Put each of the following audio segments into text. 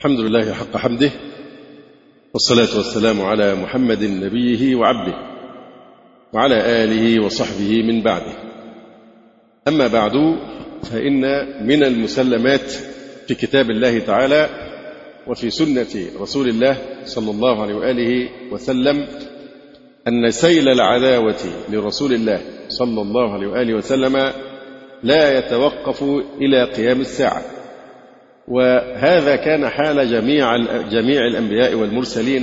الحمد لله حق حمده، والصلاة والسلام على محمد نبيه وعبده وعلى آله وصحبه من بعده. أما بعد، فإن من المسلمات في كتاب الله تعالى وفي سنة رسول الله صلى الله عليه وآله وسلم أن سيل العداوة لرسول الله صلى الله عليه وآله وسلم لا يتوقف إلى قيام الساعة، وهذا كان حال جميع الأنبياء والمرسلين،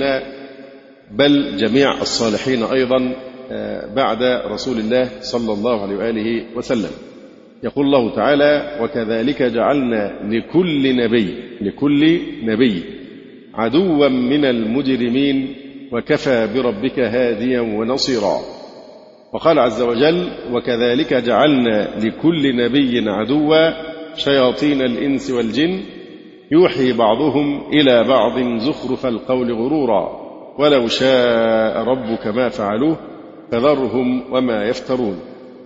بل جميع الصالحين أيضا بعد رسول الله صلى الله عليه وآله وسلم. يقول الله تعالى: وكذلك جعلنا لكل نبي عدوا من المجرمين وكفى بربك هاديا ونصيرا. وقال عز وجل: وكذلك جعلنا لكل نبي عدوا شياطين الإنس والجن يوحي بعضهم إلى بعض زخرف القول غرورا ولو شاء ربك ما فعلوه فذرهم وما يفترون.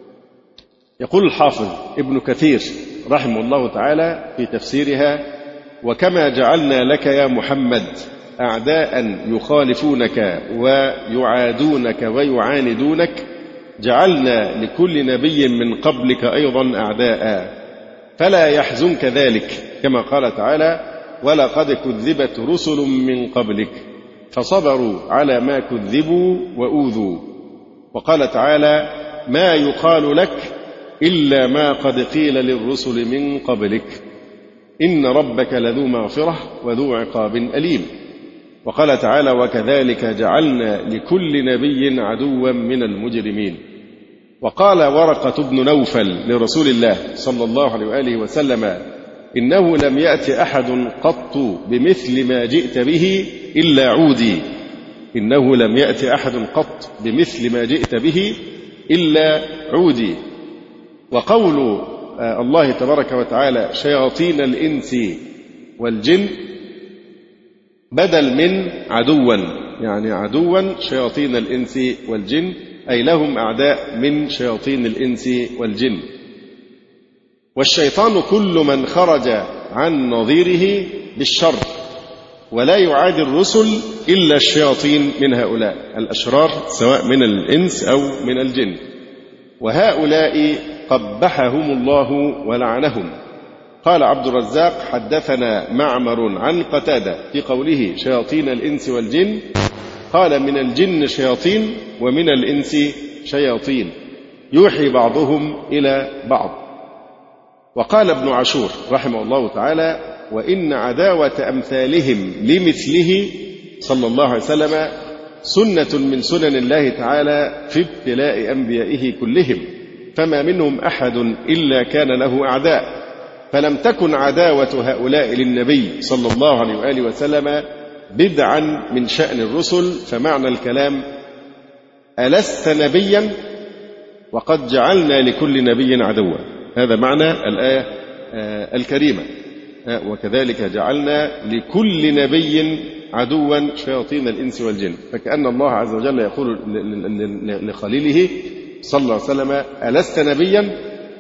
يقول الحافظ ابن كثير رحمه الله تعالى في تفسيرها: وكما جعلنا لك يا محمد أعداء يخالفونك ويعادونك ويعاندونك، جعلنا لكل نبي من قبلك أيضا أعداء، فلا يحزنك ذلك، كما قال تعالى: ولقد كذبت رسل من قبلك فصبروا على ما كذبوا وأوذوا. وقال تعالى: ما يقال لك إلا ما قد قيل للرسل من قبلك إن ربك لذو مغفرة وذو عقاب أليم. وقال تعالى: وكذلك جعلنا لكل نبي عدوا من المجرمين. وقال ورقة بن نوفل لرسول الله صلى الله عليه وآله وسلم: إنه لم يأت أحد قط بمثل ما جئت به إلا عودي. إنه لم يأت أحد قط بمثل ما جئت به إلا عودي. وقول الله تبارك وتعالى: شياطين الإنس والجن بدل من عدوا، يعني عدوا شياطين الإنس والجن، أي لهم أعداء من شياطين الإنس والجن. والشيطان كل من خرج عن نظيره بالشر، ولا يعادي الرسل إلا الشياطين من هؤلاء الأشرار سواء من الإنس أو من الجن، وهؤلاء قبحهم الله ولعنهم. قال عبد الرزاق: حدثنا معمر عن قتادة في قوله شياطين الإنس والجن، قال: من الجن شياطين ومن الإنس شياطين يوحي بعضهم إلى بعض. وقال ابن عاشور رحمه الله تعالى: وإن عداوة أمثالهم لمثله صلى الله عليه وسلم سنة من سنن الله تعالى في ابتلاء أنبيائه كلهم، فما منهم أحد إلا كان له أعداء، فلم تكن عداوة هؤلاء للنبي صلى الله عليه وآله وسلم بدعا من شأن الرسل. فمعنى الكلام: ألست نبيا وقد جعلنا لكل نبي عدوا. هذا معنى الآية الكريمة: وكذلك جعلنا لكل نبي عدوا شياطين الإنس والجن. فكأن الله عز وجل يقول لخليله صلى الله عليه وسلم: ألست نبيا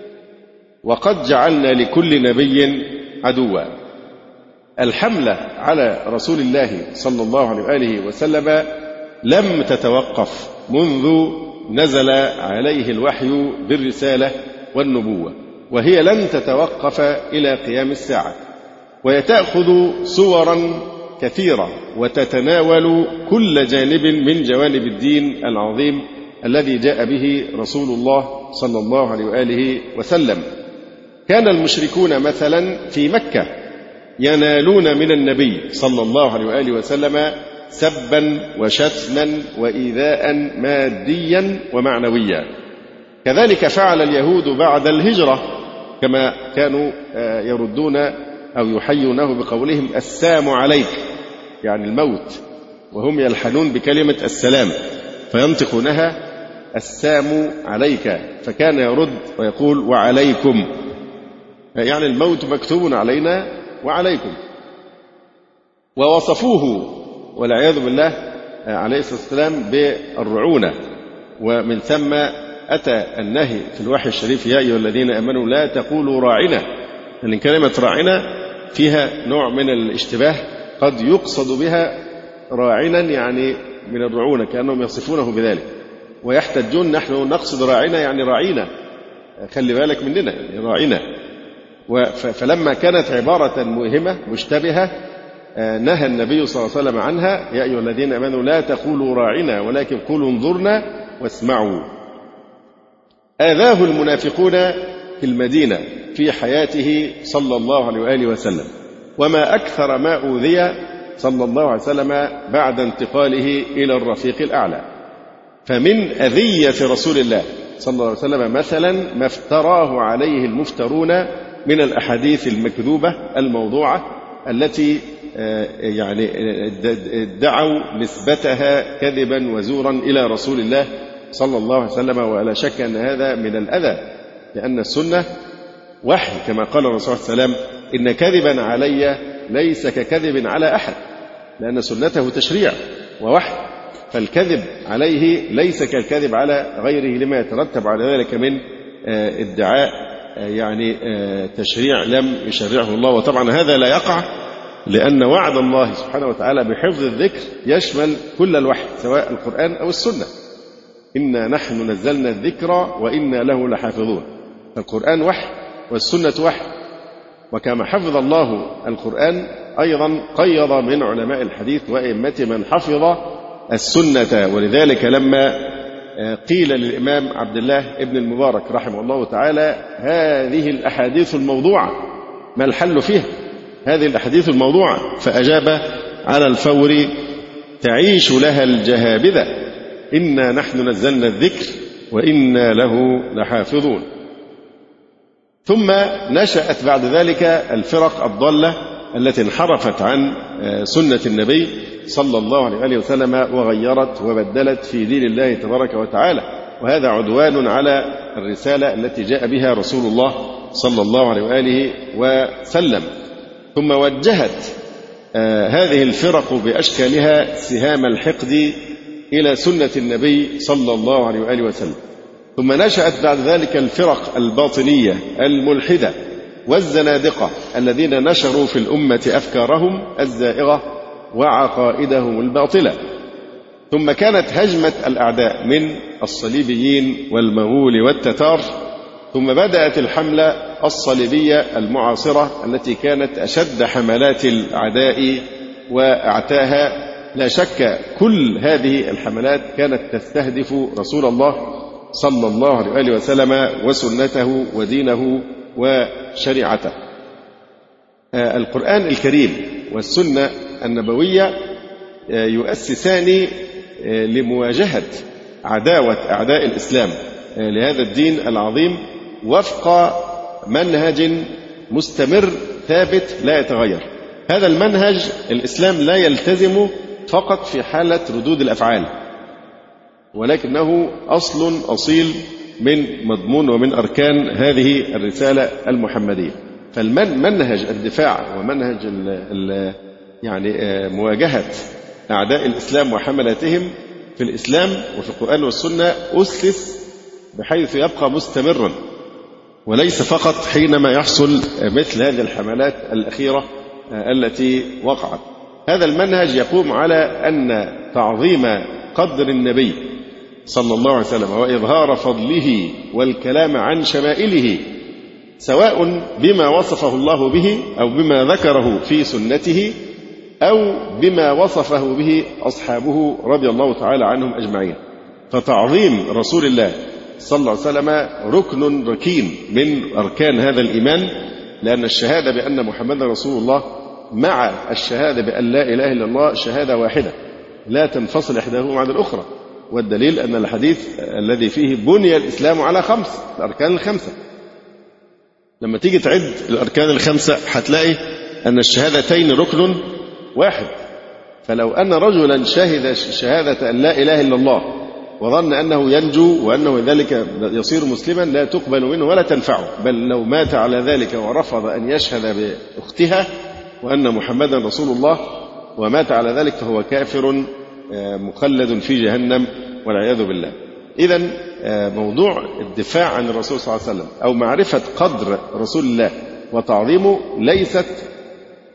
وقد جعلنا لكل نبي عدوا. الحملة على رسول الله صلى الله عليه وآله وسلم لم تتوقف منذ نزل عليه الوحي بالرسالة والنبوة، وهي لن تتوقف إلى قيام الساعة، وهي تأخذ صورا كثيرة وتتناول كل جانب من جوانب الدين العظيم الذي جاء به رسول الله صلى الله عليه وآله وسلم. كان المشركون مثلا في مكة ينالون من النبي صلى الله عليه وآله وسلم سبا وشتما وإيذاء ماديا ومعنويا. كذلك فعل اليهود بعد الهجرة، كما كانوا يردون أو يحيونه بقولهم السام عليك، يعني الموت، وهم يلحنون بكلمة السلام فينطقونها السام عليك، فكان يرد ويقول وعليكم، يعني الموت مكتوب علينا وعليكم. ووصفوه والعياذ بالله عليه الصلاة والسلام بالرعونة، ومن ثم أتى النهي في الوحي الشريف: يا أيها الذين آمنوا لا تقولوا راعنا، لأن كلمة راعنا فيها نوع من الاشتباه قد يقصد بها راعنا يعني من الرعونة، كأنهم يصفونه بذلك، ويحتجون نحن نقصد راعنا يعني راعينا، خلي بالك مننا يعني راعنا. فلما كانت عبارة موهمة مشتبهة نهى النبي صلى الله عليه وسلم عنها: يا أيها الذين آمنوا لا تقولوا راعنا ولكن قولوا انظرنا واسمعوا. آذاه المنافقون في المدينة في حياته صلى الله عليه وآله وسلم، وما أكثر ما أوذي صلى الله عليه وسلم بعد انتقاله إلى الرفيق الأعلى. فمن أذية رسول الله صلى الله عليه وسلم مثلا ما افتراه عليه المفترون من الأحاديث المكذوبة الموضوعة التي يعني ادعوا نسبتها كذبا وزورا إلى رسول الله صلى الله عليه وسلم. ولا شك أن هذا من الأذى، لأن السنة وحي كما قال الرسول صلى الله عليه وسلم: إن كذبا علي ليس ككذب على أحد، لأن سنته تشريع ووحي، فالكذب عليه ليس كالكذب على غيره لما يترتب على ذلك من ادعاء يعني تشريع لم يشرعه الله. وطبعا هذا لا يقع، لأن وعد الله سبحانه وتعالى بحفظ الذكر يشمل كل الوحي سواء القرآن أو السنة. إنا نحن نزلنا الذكر وإنا له لحافظون. القرآن وحي والسنة وحي، وكما حفظ الله القرآن أيضا قيض من علماء الحديث وأئمة من حفظ السنة. ولذلك لما قيل للإمام عبد الله ابن المبارك رحمه الله تعالى: هذه الأحاديث الموضوعة ما الحل فيها؟ هذه الأحاديث الموضوعة، فأجاب على الفور: تعيش لها الجهابذة، إنا نحن نزلنا الذكر وإنا له لحافظون. ثم نشأت بعد ذلك الفرق الضالة التي انحرفت عن سنة النبي صلى الله عليه وسلم وغيرت وبدلت في دين الله تبارك وتعالى، وهذا عدوان على الرسالة التي جاء بها رسول الله صلى الله عليه وآله وسلم. ثم وجهت هذه الفرق بأشكالها سهام الحقد إلى سنة النبي صلى الله عليه وآله وسلم. ثم نشأت بعد ذلك الفرق الباطنية الملحدة والزنادقة الذين نشروا في الأمة أفكارهم الزائغة وعقائدهم الباطلة. ثم كانت هجمة الأعداء من الصليبيين والمغول والتتار، ثم بدأت الحملة الصليبية المعاصرة التي كانت أشد حملات الأعداء وأعتاها. لا شك كل هذه الحملات كانت تستهدف رسول الله صلى الله عليه وسلم وسنته ودينه وشريعته. القرآن الكريم والسنة النبوية يؤسسان لمواجهة عداوة أعداء الإسلام لهذا الدين العظيم وفق منهج مستمر ثابت لا يتغير. هذا المنهج الإسلام لا يلتزم فقط في حالة ردود الأفعال، ولكنه أصل أصيل من مضمون ومن أركان هذه الرسالة المحمدية. فالمنهج الدفاع ومنهج يعني مواجهة أعداء الإسلام وحملاتهم في الإسلام وفي القرآن والسنة أسس بحيث يبقى مستمرا، وليس فقط حينما يحصل مثل هذه الحملات الأخيرة التي وقعت. هذا المنهج يقوم على أن تعظيم قدر النبي صلى الله عليه وسلم وإظهار فضله والكلام عن شمائله، سواء بما وصفه الله به أو بما ذكره في سنته أو بما وصفه به أصحابه رضي الله تعالى عنهم أجمعين. فتعظيم رسول الله صلى الله عليه وسلم ركن ركين من أركان هذا الإيمان، لأن الشهادة بأن محمد رسول الله مع الشهادة بأن لا إله إلا الله شهادة واحدة لا تنفصل إحداهما عن الأخرى. والدليل أن الحديث الذي فيه بني الإسلام على 5 الأركان الخمسة. لما تيجي تعد الأركان الخمسة هتلاقي أن الشهادتين ركن واحد. فلو أن رجلا شهد شهادة أن لا إله إلا الله وظن أنه ينجو وأنه ذلك يصير مسلما لا تقبل منه ولا تنفعه، بل لو مات على ذلك ورفض أن يشهد بأختها وأن محمدا رسول الله ومات على ذلك فهو كافر مخلد في جهنم والعياذ بالله. إذن موضوع الدفاع عن الرسول صلى الله عليه وسلم أو معرفة قدر رسول الله وتعظيمه ليست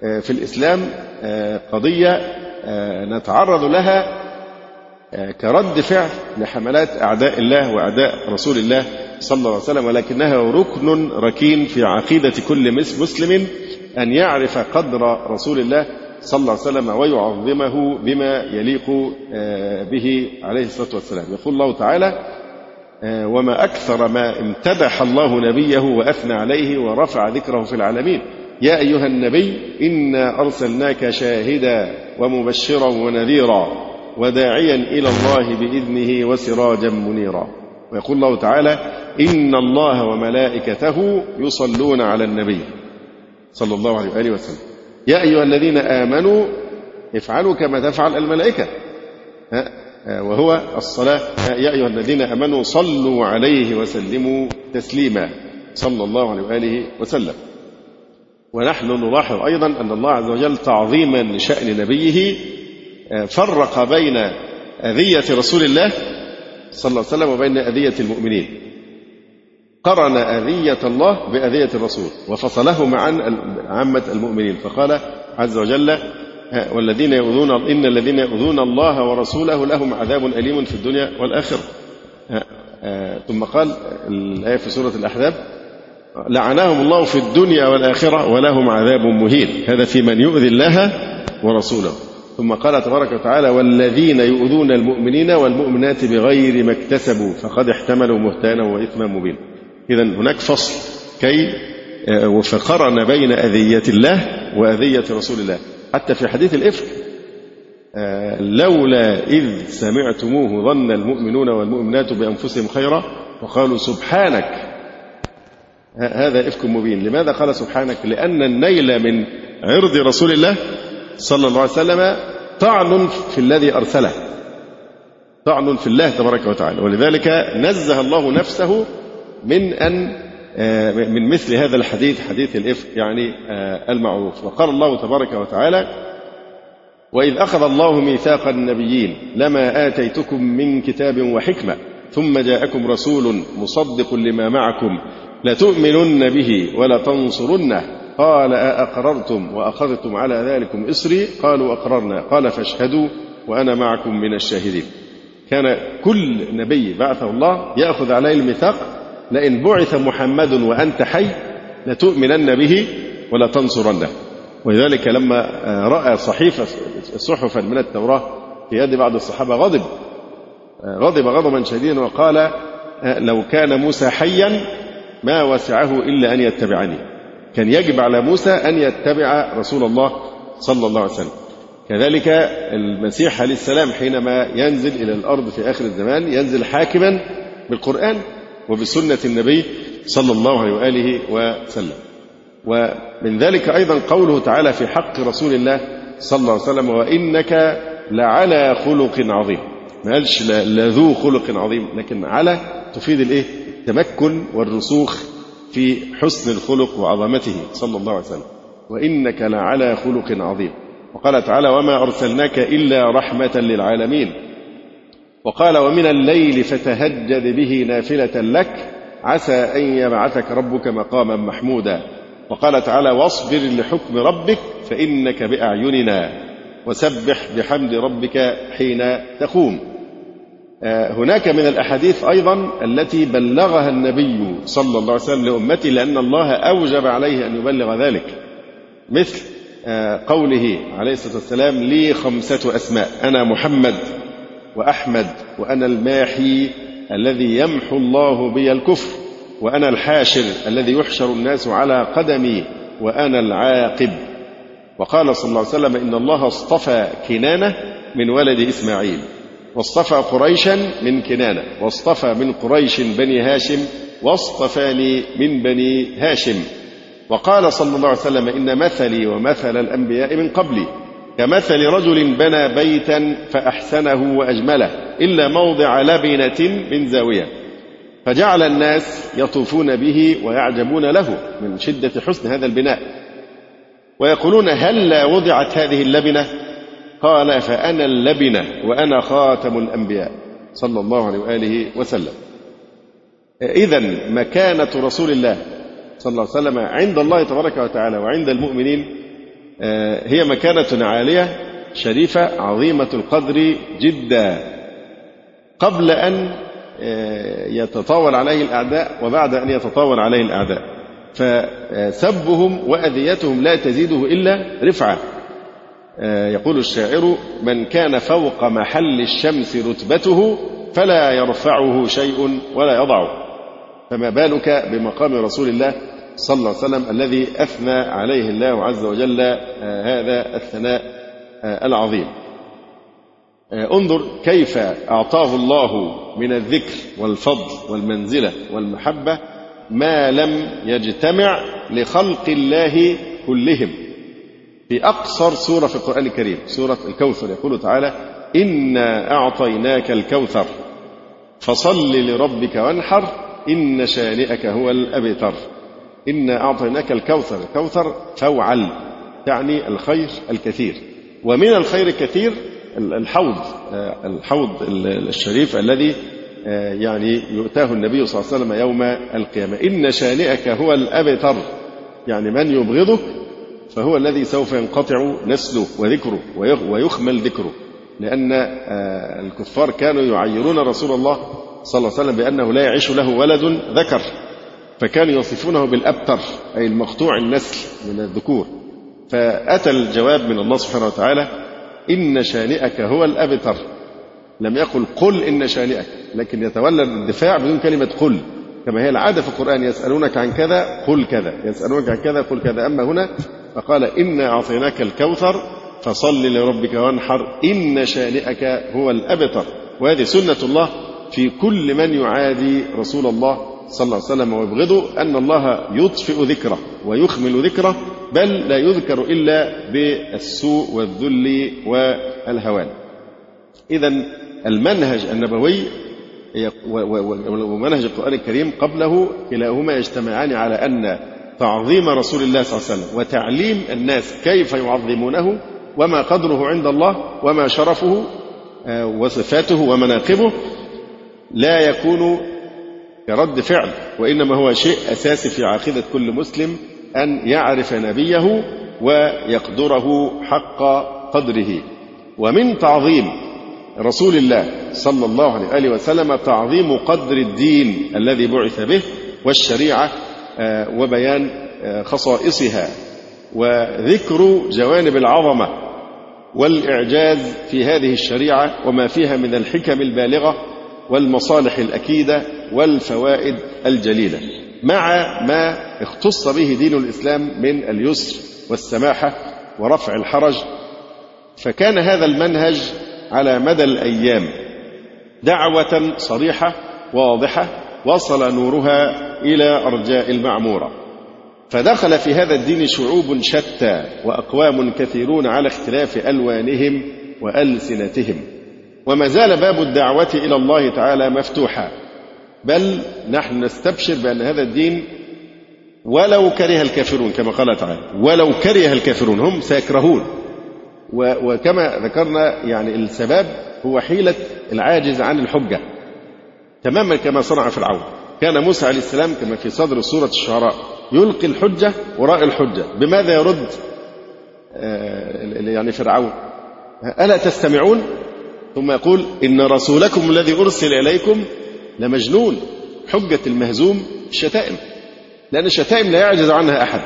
في الإسلام قضية نتعرض لها كرد فعل لحملات أعداء الله وأعداء رسول الله صلى الله عليه وسلم، ولكنها ركن ركين في عقيدة كل مسلم أن يعرف قدر رسول الله صلى الله عليه وسلم ويعظمه بما يليق به عليه الصلاة والسلام. يقول الله تعالى: وما أكثر ما امتدح الله نبيه وأثنى عليه ورفع ذكره في العالمين. يا أيها النبي إنا أرسلناك شاهدا ومبشرا ونذيرا وداعيا إلى الله بإذنه وسراجا منيرا. ويقول الله تعالى: إن الله وملائكته يصلون على النبي صلى الله عليه وآله وسلم. يا أيها الذين آمنوا افعلوا كما تفعل الملائكة، وهو الصلاة. يا أيها الذين آمنوا صلوا عليه وسلموا تسليما صلى الله عليه وآله وسلم. ونحن نلاحظ أيضا أن الله عز وجل تعظيما لشأن نبيه فرق بين أذية رسول الله صلى الله عليه وسلم وبين أذية المؤمنين. قرن أذية الله بأذية الرسول وفصلهما عن عامة المؤمنين، فقال عز وجل: والذين يؤذون إن الذين يؤذون الله ورسوله لهم عذاب أليم في الدنيا والآخرة. ثم قال الآية في سورة الأحزاب: لعنهم الله في الدنيا والآخرة ولهم عذاب مهين. هذا في من يؤذي الله ورسوله. ثم قال تبارك وتعالى: والذين يؤذون المؤمنين والمؤمنات بغير ما اكتسبوا فقد احتملوا بهتانا وإثما مبينا. إذن هناك فصل فقرن بين أذية الله وأذية رسول الله. حتى في حديث الإفك: لولا إذ سمعتموه ظن المؤمنون والمؤمنات بأنفسهم خيرا وقالوا سبحانك. هذا إفك مبين. لماذا قال سبحانك؟ لأن النيل من عرض رسول الله صلى الله عليه وسلم طعن في الذي أرسله، طعن في الله تبارك وتعالى، ولذلك نزه الله نفسه من مثل هذا الحديث، حديث الإفك يعني المعروف. وقال الله تبارك وتعالى: وإذ أخذ الله ميثاق النبيين لما آتيتكم من كتاب وحكمة ثم جاءكم رسول مصدق لما معكم لتؤمنن به ولتنصرنه قال أأقررتم وأخذتم على ذلكم إصري قالوا أقررنا قال فاشهدوا وأنا معكم من الشاهدين. كان كل نبي بعثه الله يأخذ عليه الميثاق: لئن بعث محمد وأنت حي لتؤمنن به ولتنصرنه. ولذلك لما رأى صحفا من التوراة في يد بعض الصحابة غضب غضبا شديدا وقال: لو كان موسى حيا ما وسعه إلا أن يتبعني. كان يجب على موسى أن يتبع رسول الله صلى الله عليه وسلم. كذلك المسيح عليه السلام حينما ينزل إلى الأرض في آخر الزمان ينزل حاكما بالقرآن وبسنة النبي صلى الله عليه وآله وسلم. ومن ذلك أيضا قوله تعالى في حق رسول الله صلى الله عليه وسلم: وإنك لعلى خلق عظيم. ما قالش لذو خلق عظيم، لكن على تفيد التمكن والرسوخ في حسن الخلق وعظمته صلى الله عليه وسلم. وإنك لعلى خلق عظيم. وقال تعالى: وما أرسلناك إلا رحمة للعالمين. وقال: ومن الليل فتهجد به نافلة لك عسى أن يبعثك ربك مقاما محمودا. وقال تعالى: واصبر لحكم ربك فإنك بأعيننا وسبح بحمد ربك حين تقوم. هناك من الأحاديث أيضا التي بلغها النبي صلى الله عليه وسلم لأمته لأن الله أوجب عليه أن يبلغ ذلك، مثل قوله عليه الصلاة والسلام: لي 5 أسماء، أنا محمد وأحمد وأنا الماحي الذي يمحو الله بي الكفر وأنا الحاشر الذي يحشر الناس على قدمي وأنا العاقب. وقال صلى الله عليه وسلم: إن الله اصطفى كنانة من ولد إسماعيل واصطفى قريشا من كنانة واصطفى من قريش بني هاشم واصطفاني من بني هاشم. وقال صلى الله عليه وسلم: إن مثلي ومثل الأنبياء من قبلي كمثل رجل بنى بيتا فأحسنه وأجمله إلا موضع لبنة من زاوية فجعل الناس يطوفون به ويعجبون له من شدة حسن هذا البناء ويقولون: هل وضعت هذه اللبنة؟ قال: فأنا اللبنة وأنا خاتم الأنبياء صلى الله عليه وآله وسلم. إذن مكانة رسول الله صلى الله عليه وسلم عند الله تبارك وتعالى وعند المؤمنين هي مكانة عالية شريفة عظيمة القدر جدا قبل أن يتطاول عليه الأعداء وبعد أن يتطاول عليه الأعداء، فسبهم وأذيتهم لا تزيده إلا رفعة. يقول الشاعر: من كان فوق محل الشمس رتبته فلا يرفعه شيء ولا يضعه. فما بالك بمقام رسول الله صلى الله عليه وسلم الذي أثنى عليه الله عز وجل هذا الثناء العظيم. انظر كيف أعطاه الله من الذكر والفضل والمنزلة والمحبة ما لم يجتمع لخلق الله كلهم في أقصر سورة في القرآن الكريم، سورة الكوثر. يقول تعالى: إنا أعطيناك الكوثر فصل لربك وانحر إن شانئك هو الأبتر. إنا أعطيناك الكوثر، الكوثر فوعل تعني الخير الكثير، ومن الخير الكثير الحوض الشريف الذي يعني يؤتاه النبي صلى الله عليه وسلم يوم القيامة. إن شانئك هو الأبتر، يعني من يبغضك فهو الذي سوف ينقطع نسله وذكره ويخمل ذكره، لأن الكفار كانوا يعيرون رسول الله صلى الله عليه وسلم بأنه لا يعيش له ولد ذكر، فكانوا يصفونه بالأبتر أي المقطوع النسل من الذكور. فأتى الجواب من الله سبحانه وتعالى: إن شانئك هو الأبتر. لم يقل قل إن شانئك، لكن يتولى الدفاع بدون كلمة قل، كما هي العادة في القرآن: يسألونك عن كذا قل كذا، يسألونك عن كذا قل كذا. أما هنا فقال: إنا أعطيناك الكوثر فصل لربك وانحر إن شانئك هو الأبتر. وهذه سنة الله في كل من يعادي رسول الله صلى الله عليه وسلم ويبغضه، أن الله يطفئ ذكره ويخمل ذكره، بل لا يذكر إلا بالسوء والذل والهوان. إذن المنهج النبوي ومنهج القرآن الكريم قبله كلاهما يجتمعان على أن تعظيم رسول الله صلى الله عليه وسلم وتعليم الناس كيف يعظمونه وما قدره عند الله وما شرفه وصفاته ومناقبه لا يكون كرد فعل، وإنما هو شيء أساسي في عقيدة كل مسلم أن يعرف نبيه ويقدره حق قدره. ومن تعظيم رسول الله صلى الله عليه وسلم تعظيم قدر الدين الذي بعث به والشريعة وبيان خصائصها وذكر جوانب العظمة والإعجاز في هذه الشريعة وما فيها من الحكم البالغة والمصالح الأكيدة والفوائد الجليلة، مع ما اختص به دين الإسلام من اليسر والسماحة ورفع الحرج. فكان هذا المنهج على مدى الأيام دعوة صريحة واضحة وصل نورها إلى أرجاء المعمورة، فدخل في هذا الدين شعوب شتى وأقوام كثيرون على اختلاف ألوانهم وألسنتهم، وما زال باب الدعوة إلى الله تعالى مفتوحا، بل نحن نستبشر بأن هذا الدين ولو كره الكافرون، كما قال تعالى: ولو كره الكافرون هم سيكرهون. وكما ذكرنا يعني السبب هو حيلة العاجز عن الحجة، تماما كما صنع فرعون. كان موسى عليه السلام كما في صدر سورة الشعراء يلقي الحجة وراء الحجة. بماذا يرد يعني فرعون؟ ألا تستمعون؟ ثم يقول: إن رسولكم الذي أرسل إليكم لمجنون. حجة المهزوم الشتائم، لأن الشتائم لا يعجز عنها أحد.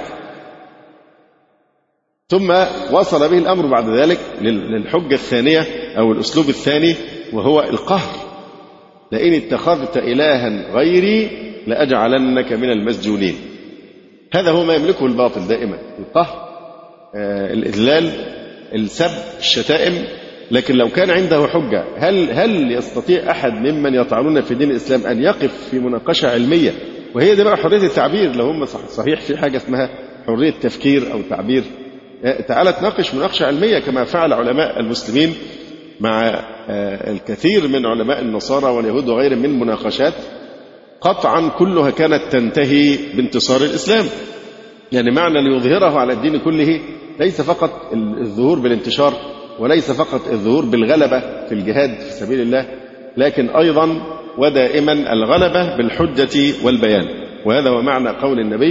ثم وصل به الأمر بعد ذلك للحجة الثانية أو الأسلوب الثاني، وهو القهر: لئن اتخذت إلها غيري لأجعلنك من المسجونين. هذا هو ما يملكه الباطل دائما: القهر، الإذلال، السب، الشتائم. لكن لو كان عنده حجة، هل يستطيع أحد ممن يطعنون في دين الإسلام أن يقف في مناقشة علمية؟ وهي دي بقى حرية التعبير. لو هم صحيح في حاجة اسمها حرية تفكير أو تعبير، تعالى تناقش مناقشة علمية كما فعل علماء المسلمين مع الكثير من علماء النصارى واليهود وغيرهم من مناقشات قطعا كلها كانت تنتهي بانتصار الإسلام. يعني معنى ليظهره على الدين كله ليس فقط الظهور بالانتشار، وليس فقط الظهور بالغلبة في الجهاد في سبيل الله، لكن أيضا ودائما الغلبة بالحجة والبيان. وهذا هو معنى قول النبي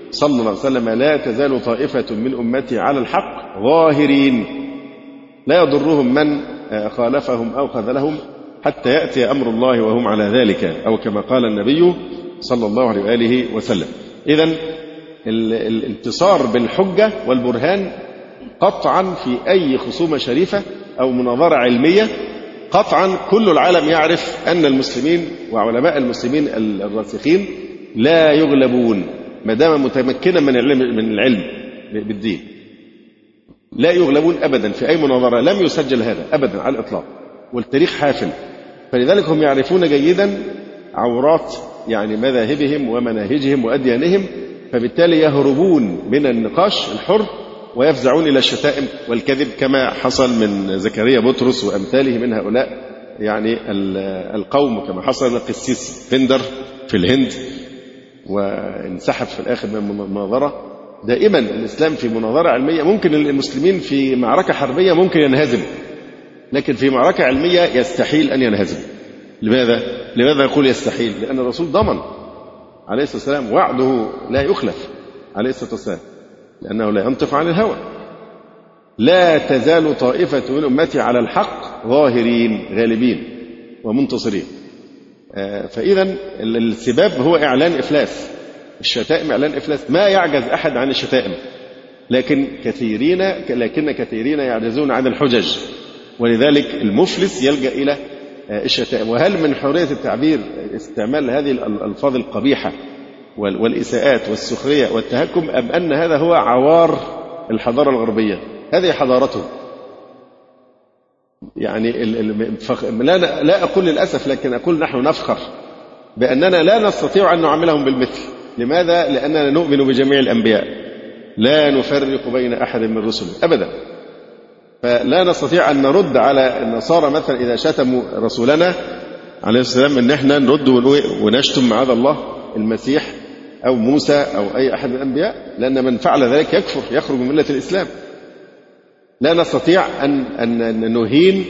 صلى الله عليه وسلم: لا تزال طائفة من أمتي على الحق ظاهرين لا يضرهم من خالفهم أو خذلهم حتى يأتي أمر الله وهم على ذلك، أو كما قال النبي صلى الله عليه وآله وسلم. إذن الانتصار بالحجة والبرهان قطعا في أي خصومة شريفة أو مناظرة علمية، قطعا كل العالم يعرف أن المسلمين وعلماء المسلمين الراسخين لا يغلبون ما دام متمكنا من العلم بالدين، لا يغلبون أبدا في أي مناظرة. لم يسجل هذا أبدا على الإطلاق، والتاريخ حافل. فلذلك هم يعرفون جيدا عورات يعني مذاهبهم ومناهجهم وأديانهم، فبالتالي يهربون من النقاش الحر ويفزعون إلى الشتائم والكذب، كما حصل من زكريا بطرس وأمثاله من هؤلاء يعني القوم، كما حصل من قسيس فندر في الهند وانسحب في الآخر من المناظرة. دائما الإسلام في مناظرة علمية، ممكن المسلمين في معركة حربية ممكن ينهزم، لكن في معركة علمية يستحيل أن ينهزم. لماذا يقول يستحيل؟ لأن الرسول ضمن عليه الصلاة والسلام وعده لا يخلف عليه الصلاة والسلام، لأنه لا ينطق عن الهوى. لا تزال طائفة من أمتي على الحق ظاهرين غالبين ومنتصرين. فإذا السباب هو إعلان إفلاس، الشتائم إعلان إفلاس، ما يعجز أحد عن الشتائم، لكن كثيرين يعجزون عن الحجج، ولذلك المفلس يلجأ إلى الشتائم. وهل من حرية التعبير استعمال هذه الألفاظ القبيحة والإساءات والسخرية والتهكم، أم أن هذا هو عوار الحضارة الغربية؟ هذه حضارته. يعني لا أقول للأسف، لكن أقول نحن نفخر بأننا لا نستطيع أن نعاملهم بالمثل. لماذا؟ لأننا نؤمن بجميع الأنبياء، لا نفرق بين أحد من رسله أبدا. فلا نستطيع أن نرد على النصارى مثلا إذا شتموا رسولنا عليه السلام أن احنا نرد ونشتم معاذ الله المسيح أو موسى أو أي أحد من الأنبياء، لأن من فعل ذلك يكفر، يخرج من ملة الإسلام. لا نستطيع أن نهين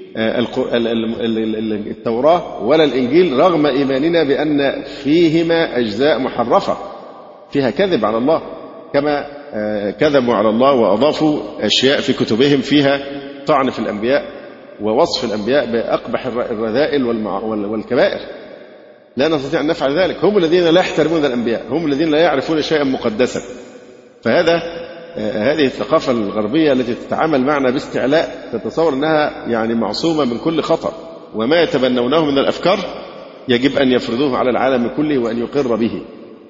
التوراة ولا الإنجيل رغم إيماننا بأن فيهما أجزاء محرفة فيها كذب على الله، كما كذبوا على الله وأضافوا أشياء في كتبهم فيها طعن في الأنبياء ووصف الأنبياء بأقبح الرذائل والكبائر. لا نستطيع أن نفعل ذلك. هم الذين لا يحترمون الأنبياء، هم الذين لا يعرفون شيئا مقدسا. هذه الثقافة الغربية التي تتعامل معنا باستعلاء تتصور أنها يعني معصومة من كل خطأ، وما يتبنونه من الأفكار يجب أن يفرضوه على العالم كله وأن يقر به.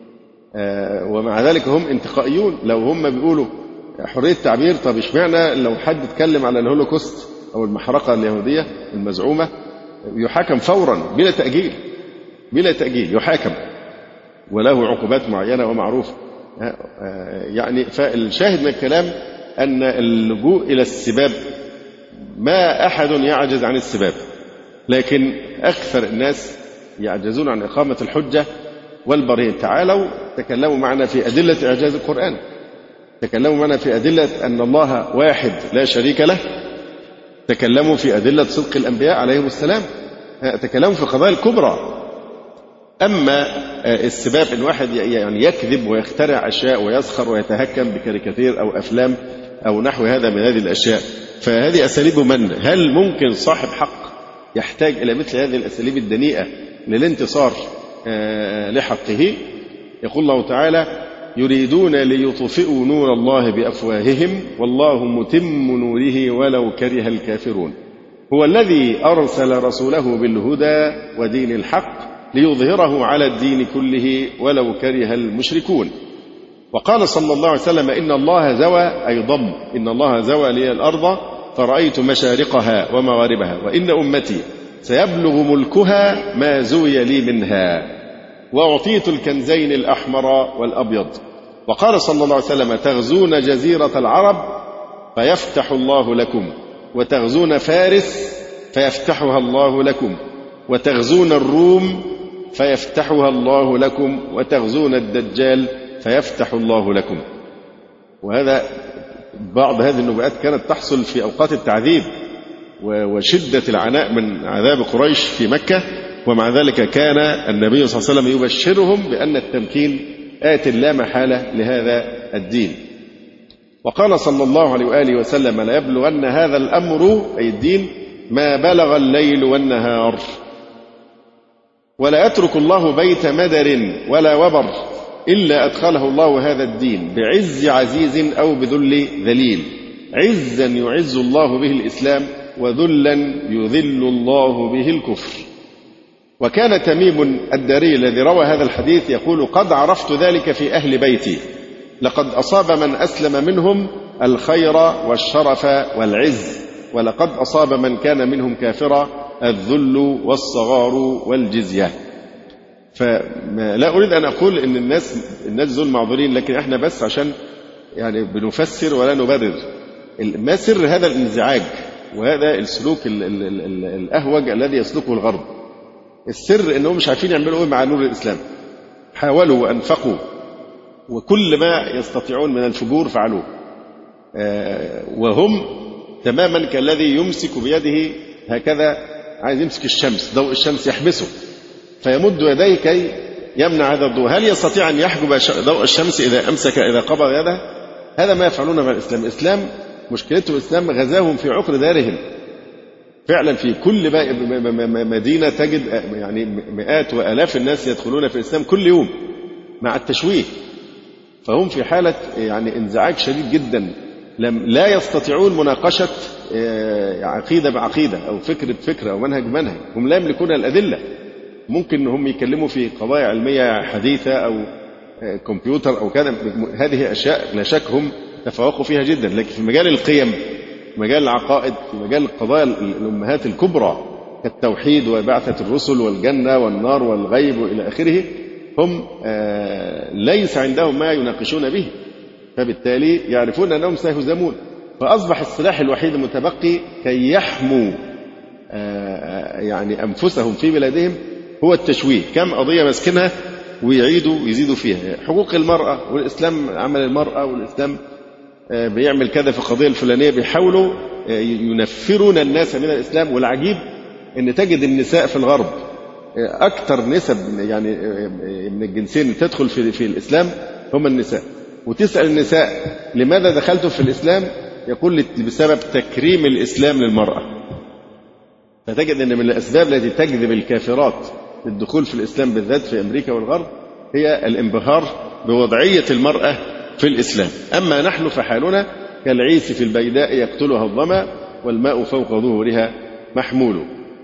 ومع ذلك هم انتقائيون. لو هم بيقولوا حرية تعبير، طب اشمعنى لو حد اتكلم على الهولوكوست أو المحرقة اليهودية المزعومة يحاكم فورا بلا تأجيل يحاكم وله عقوبات معينة ومعروفة. يعني فالشاهد من الكلام أن اللجوء إلى السباب ما أحد يعجز عن السباب، لكن أكثر الناس يعجزون عن إقامة الحجة والبرهين. تعالوا تكلموا معنا في أدلة إعجاز القرآن، تكلموا معنا في أدلة أن الله واحد لا شريك له، تكلموا في أدلة صدق الأنبياء عليهم السلام، تكلموا في القضايا الكبرى. أما السباب إن واحد يعني يكذب ويخترع أشياء ويسخر ويتهكم بكاريكاتير أو أفلام أو نحو هذا من هذه الأشياء، فهذه أساليب من؟ هل ممكن صاحب حق يحتاج إلى مثل هذه الأساليب الدنيئة للانتصار لحقه؟ يقول الله تعالى: يريدون ليطفئوا نور الله بأفواههم والله متم نوره ولو كره الكافرون. هو الذي أرسل رسوله بالهدى ودين الحق ليظهره على الدين كله ولو كره المشركون. وقال صلى الله عليه وسلم: إن الله زوى، أي ضم، إن الله زوى لي الأرض فرأيت مشارقها ومغاربها، وإن أمتي سيبلغ ملكها ما زوي لي منها، وأعطيت الكنزين الأحمر والأبيض. وقال صلى الله عليه وسلم: تغزون جزيرة العرب فيفتح الله لكم، وتغزون فارس فيفتحها الله لكم، وتغزون الروم فيفتحها الله لكم، وتغزون الدجال فيفتح الله لكم. وهذا بعض هذه النبوءات كانت تحصل في أوقات التعذيب وشدة العناء من عذاب قريش في مكة، ومع ذلك كان النبي صلى الله عليه وسلم يبشرهم بأن التمكين آت لا محالة لهذا الدين. وقال صلى الله عليه وآله وسلم: لا يبلغن هذا الأمر أي الدين ما بلغ الليل والنهار، ولا يترك الله بيت مدر ولا وبر إلا أدخله الله هذا الدين بعز عزيز أو بذل ذليل، عزا يعز الله به الإسلام، وذلا يذل الله به الكفر. وكان تميم الداري الذي روى هذا الحديث يقول: قد عرفت ذلك في أهل بيتي، لقد أصاب من أسلم منهم الخير والشرف والعز، ولقد أصاب من كان منهم كافرا الذل والصغار والجزية. فلا أريد أن أقول أن الناس دول معذورين، لكن احنا بس عشان يعني بنفسر ولا نبرر. ما سر هذا الانزعاج وهذا السلوك الأهوج الذي يسلكه الغرب؟ السر أنهم مش عارفين يعملوا إيه مع نور الإسلام. حاولوا وأنفقوا وكل ما يستطيعون من الفجور فعلوه، وهم تماما كالذي يمسك بيده هكذا، عايز يمسك الشمس، ضوء الشمس يحبسه فيمد يديه كي يمنع هذا الضوء. هل يستطيع أن يحجب ضوء الشمس إذا قبض يده؟ هذا ما يفعلون مع الإسلام. الإسلام مشكلته الإسلام غزاهم في عقر دارهم فعلا. في كل مدينة تجد يعني مئات وآلاف الناس يدخلون في الإسلام كل يوم مع التشويه، فهم في حالة يعني انزعاج شديد جدا. لا يستطيعون مناقشة عقيدة بعقيدة أو فكر بفكرة أو منهج بمنهج. هم لا يملكون الأدلة. ممكن هم يتكلموا في قضايا علمية حديثة أو كمبيوتر أو كذا، هذه أشياء لا شك هم تفوقوا فيها جدا، لكن في مجال القيم، في مجال العقائد، في مجال القضايا الأمهات الكبرى كالتوحيد وبعثة الرسل والجنة والنار والغيب وإلى آخره، هم ليس عندهم ما يناقشون به، فبالتالي يعرفون أنهم سيهزمون. فأصبح السلاح الوحيد المتبقي كي يحموا يعني أنفسهم في بلادهم هو التشويه. كم قضية مسكنها ويزيدوا فيها حقوق المرأة، والإسلام عمل المرأة، والإسلام بيعمل كذا في القضية الفلانية. بيحاولوا ينفرون الناس من الإسلام. والعجيب أن تجد النساء في الغرب أكثر نسب يعني من الجنسين تدخل في الإسلام هم النساء. وتسأل النساء لماذا دخلتم في الإسلام؟ يقول بسبب تكريم الإسلام للمرأة. فتجد أن من الأسباب التي تجذب الكافرات للدخول في الإسلام بالذات في أمريكا والغرب هي الانبهار بوضعية المرأة في الإسلام. أما نحن فحالنا كالعيس في البيداء يقتلها الظمأ والماء فوق ظهورها محمول.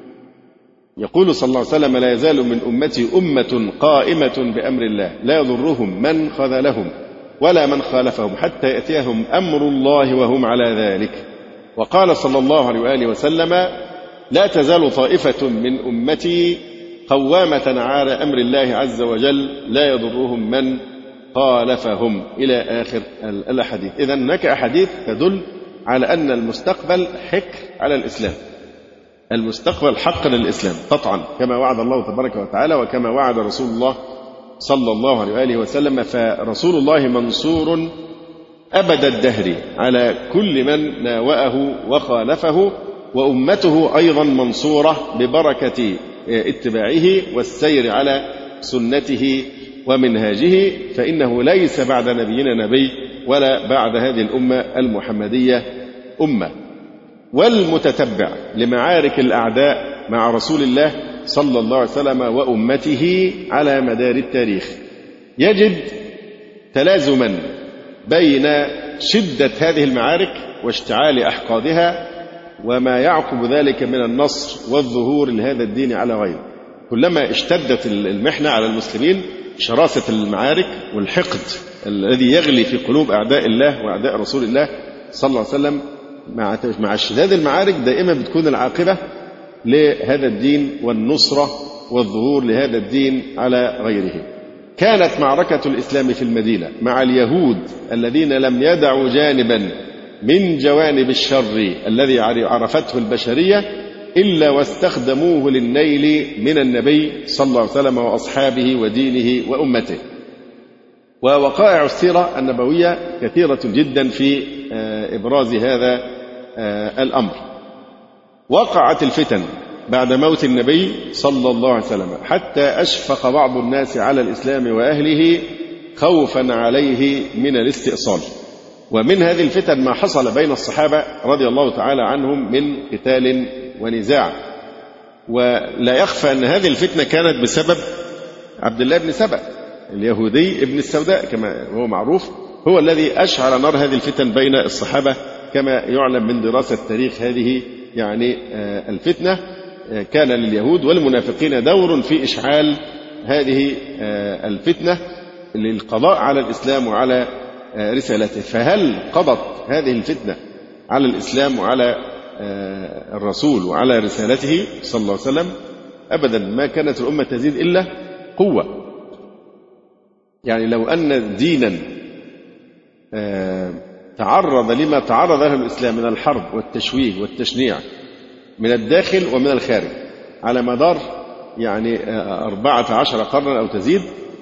يقول صلى الله عليه وسلم: لا يزال من أمتي أمة قائمة بأمر الله لا يضرهم من خذلهم ولا من خالفهم حتى يأتيهم أمر الله وهم على ذلك. وقال صلى الله عليه وآله وسلم: لا تزال طائفة من أمتي قوامة على أمر الله عز وجل لا يضرهم من خالفهم، إلى آخر الأحاديث. إذن هناك أحاديث تدل على أن المستقبل حكر على الإسلام. المستقبل حق للإسلام قطعا، كما وعد الله تبارك وتعالى وكما وعد رسول الله صلى الله عليه وآله وسلم. فرسول الله منصور أبد الدهر على كل من ناوأه وخالفه، وأمته أيضا منصورة ببركة اتباعه والسير على سنته ومنهاجه، فإنه ليس بعد نبينا نبي ولا بعد هذه الأمة المحمدية أمة. والمتتبع لمعارك الأعداء مع رسول الله صلى الله عليه وسلم وأمته على مدار التاريخ يجد تلازما بين شدة هذه المعارك واشتعال أحقادها وما يعقب ذلك من النصر والظهور لهذا الدين على غيره. كلما اشتدت المحنة على المسلمين، شراسة المعارك والحقد الذي يغلي في قلوب أعداء الله وأعداء رسول الله صلى الله عليه وسلم، مع اشتداد المعارك دائما بتكون العاقبة لهذا الدين والنصرة والظهور لهذا الدين على غيره. كانت معركة الإسلام في المدينة مع اليهود الذين لم يدعوا جانبا من جوانب الشر الذي عرفته البشرية إلا واستخدموه للنيل من النبي صلى الله عليه وسلم وأصحابه ودينه وأمته. ووقائع السيرة النبوية كثيرة جدا في إبراز هذا الأمر. وقعت الفتن بعد موت النبي صلى الله عليه وسلم حتى أشفق بعض الناس على الإسلام وأهله، خوفا عليه من الاستئصال. ومن هذه الفتن ما حصل بين الصحابة رضي الله تعالى عنهم من قتال ونزاع. ولا يخفى أن هذه الفتنة كانت بسبب عبد الله بن سبأ اليهودي ابن السوداء كما هو معروف، هو الذي أشعل نار هذه الفتن بين الصحابة كما يعلم من دراسة تاريخ هذه يعني الفتنة. كان لليهود والمنافقين دور في إشعال هذه الفتنة للقضاء على الإسلام وعلى رسالته. فهل قضت هذه الفتنة على الإسلام وعلى الرسول وعلى رسالته صلى الله عليه وسلم؟ أبدا، ما كانت الأمة تزيد إلا قوة. يعني لو أن دينا تعرض لما تعرض له الإسلام من الحرب والتشويه والتشنيع من الداخل ومن الخارج على مدار يعني 14 قرنا أو تزيد،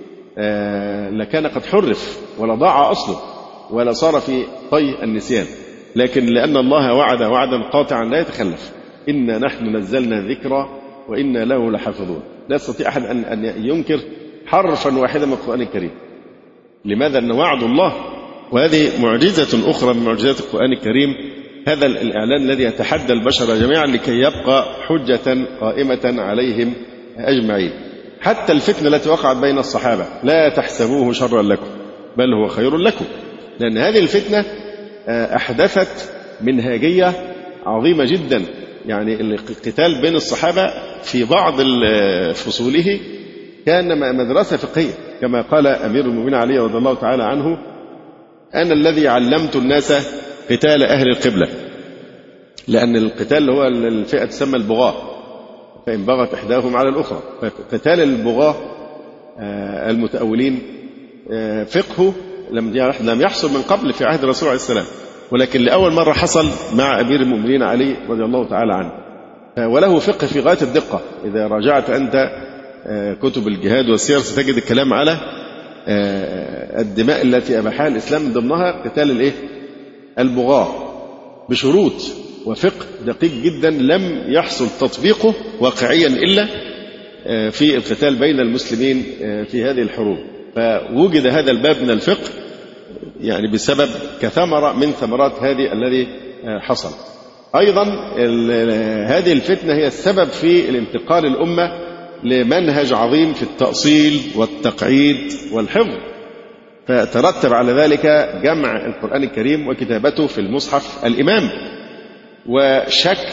لكان قد حرف ولا ضاع أصله ولا صار في طي النسيان. لكن لأن الله وعد وعدا قاطعا لا يتخلف، إنا نحن نزلنا الذكر وإنا له لحافظون. لا يستطيع أحد أن ينكر حرفا واحدا من القرآن الكريم. لماذا؟ أنه وعد الله. وهذه معجزة أخرى من معجزات القرآن الكريم، هذا الإعلان الذي يتحدى البشر جميعا لكي يبقى حجة قائمة عليهم أجمعين. حتى الفتنة التي وقعت بين الصحابة لا تحسبوه شرا لكم بل هو خير لكم، لأن هذه الفتنة أحدثت منهاجية عظيمة جدا. يعني القتال بين الصحابة في بعض فصوله كان مدرسة فقهية، كما قال أمير المؤمنين علي رضي الله تعالى عنه: أنا الذي علمت الناس قتال أهل القبلة. لأن القتال هو الفئة تسمى البغاة، فإن بغت إحداهم على الأخرى. فقتال البغاة المتأولين فقهه لم يحصل من قبل في عهد الرسول عليه السلام، ولكن لأول مرة حصل مع أمير المؤمنين علي رضي الله تعالى عنه. وله فقه في غاية الدقة. إذا راجعت أنت كتب الجهاد والسير ستجد الكلام على الدماء التي أباحها الإسلام، من ضمنها قتال البغاة بشروط وفقه دقيق جدا لم يحصل تطبيقه واقعيا إلا في القتال بين المسلمين في هذه الحروب. فوجد هذا الباب من الفقه يعني بسبب كثمرة من ثمرات هذه الذي حصل. أيضا هذه الفتنة هي السبب في الانتقال الأمة لمنهج عظيم في التأصيل والتقعيد والحفظ، فترتب على ذلك جمع القرآن الكريم وكتابته في المصحف الإمام، وشكل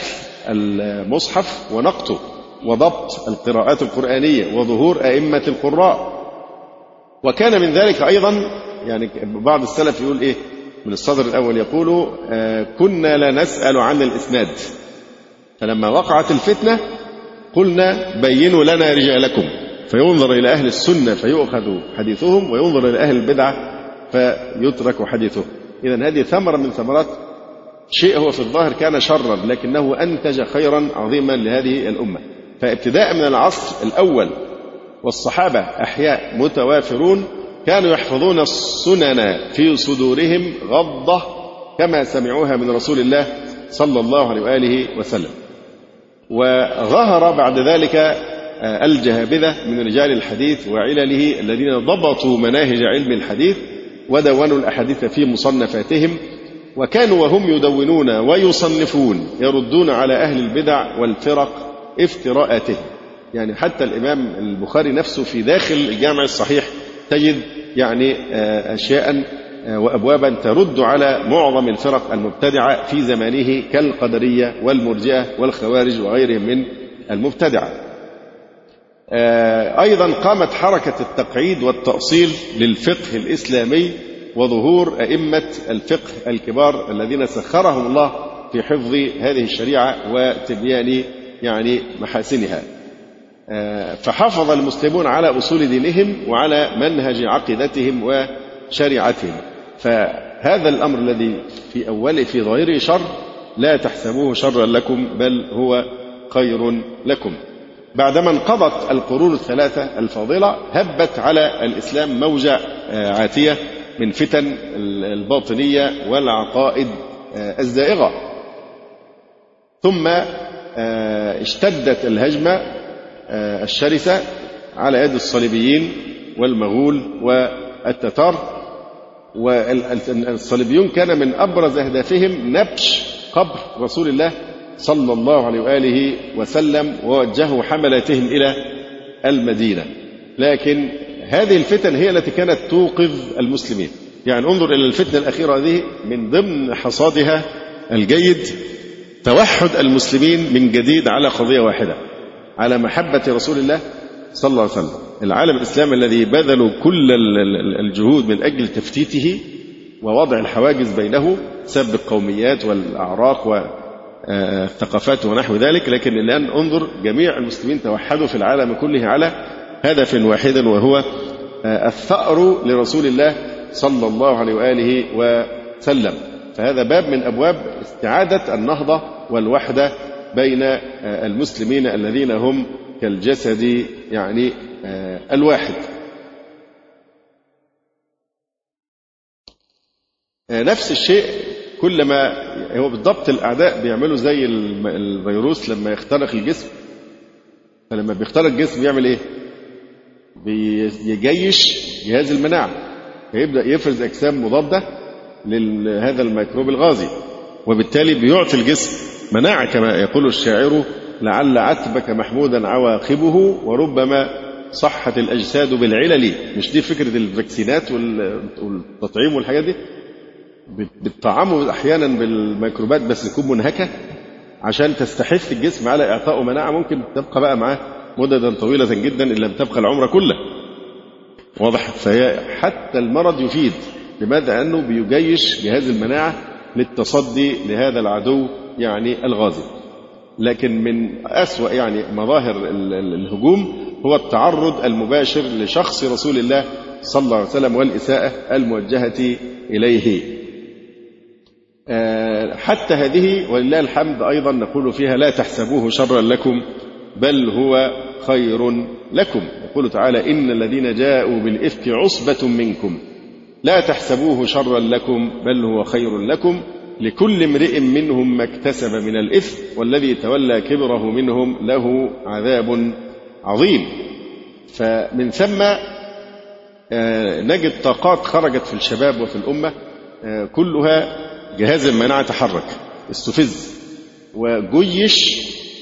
المصحف ونقطه، وضبط القراءات القرآنية، وظهور أئمة القراء. وكان من ذلك أيضا يعني بعض السلف يقول إيه من الصدر الأول، يقول كنا لا نسأل عن الإسناد، فلما وقعت الفتنة قلنا بينوا لنا رجالكم، فينظر إلى أهل السنة فيؤخذ حديثهم، وينظر إلى أهل البدعة فيترك حديثهم. إذن هذه ثمرة من ثمرات شيء هو في الظاهر كان شرا، لكنه أنتج خيرا عظيما لهذه الأمة. فابتداء من العصر الأول والصحابة أحياء متوافرون كانوا يحفظون السنن في صدورهم غضة كما سمعوها من رسول الله صلى الله عليه وآله وسلم. وظهر بعد ذلك الجهابذة من رجال الحديث وعلله الذين ضبطوا مناهج علم الحديث ودونوا الأحاديث في مصنفاتهم، وكانوا وهم يدونون ويصنفون يردون على أهل البدع والفرق افتراءاتهم. يعني حتى الإمام البخاري نفسه في داخل الجامع الصحيح تجد يعني أشياء وأبوابا ترد على معظم الفرق المبتدعة في زمانه كالقدرية والمرجئة والخوارج وغيرهم من المبتدعة. أيضا قامت حركة التقعيد والتأصيل للفقه الإسلامي وظهور أئمة الفقه الكبار الذين سخرهم الله في حفظ هذه الشريعة وتبيان يعني محاسنها. فحافظ المسلمون على أصول دينهم وعلى منهج عقيدتهم وشريعتهم. فهذا الأمر الذي في أوله في ظاهره شر لا تحسبوه شرا لكم بل هو خير لكم. بعدما انقضت القرون الثلاثة الفاضلة هبت على الإسلام موجة عاتية من فتن الباطنية والعقائد الزائغة، ثم اشتدت الهجمة الشرسة على يد الصليبيين والمغول والتتار. والصليبيون كان من أبرز أهدافهم نبش قبر رسول الله صلى الله عليه وآله وسلم، ووجهوا حملاتهم إلى المدينة. لكن هذه الفتن هي التي كانت توقظ المسلمين. يعني انظر إلى الفتنة الأخيرة هذه، من ضمن حصادها الجيد توحد المسلمين من جديد على قضية واحدة، على محبة رسول الله صلى الله عليه وسلم. العالم الإسلامي الذي بذلوا كل الجهود من أجل تفتيته ووضع الحواجز بينه بسبب القوميات والأعراق والثقافات ونحو ذلك، لكن الآن انظر جميع المسلمين توحدوا في العالم كله على هدف واحد، وهو الثأر لرسول الله صلى الله عليه وآله وسلم. فهذا باب من أبواب استعادة النهضة والوحدة بين المسلمين الذين هم كالجسد يعني الواحد. نفس الشيء كلما هو بالضبط الأعداء بيعملوا زي الفيروس لما يخترق الجسم. فلما بيخترق الجسم بيعمل إيه؟ بيجيش جهاز المناعة، فيبدأ يفرز أجسام مضادة لهذا الميكروب الغازي، وبالتالي بيعطي الجسم مناعة كما يقول الشاعر: لعل عتبك محمودا عواقبه وربما صحت الأجساد بالعلل. مش دي فكرة الفاكسينات والتطعيم والحاجات دي؟ بتطعمه أحيانا بالميكروبات بس تكون منهكة عشان تستحث الجسم على إعطاء مناعة ممكن تبقى بقى معاه مددا طويلة جدا إن لم تبقى العمر كله. واضح؟ فحتى المرض يفيد. لماذا؟ أنه بيجيش جهاز المناعة للتصدي لهذا العدو يعني الغازي. لكن من أسوأ يعني مظاهر الهجوم هو التعرض المباشر لشخص رسول الله صلى الله عليه وسلم والإساءة الموجهة إليه. حتى هذه ولله الحمد أيضا نقول فيها: لا تحسبوه شرا لكم بل هو خير لكم. يقول تعالى: إن الذين جاءوا بالإفك عصبة منكم لا تحسبوه شرا لكم بل هو خير لكم لكل امرئ منهم ما اكتسب من الإثم والذي تولى كبره منهم له عذاب عظيم. فمن ثم نجد طاقات خرجت في الشباب وفي الأمة كلها جهاز المناعة تحرك، استفز وجيش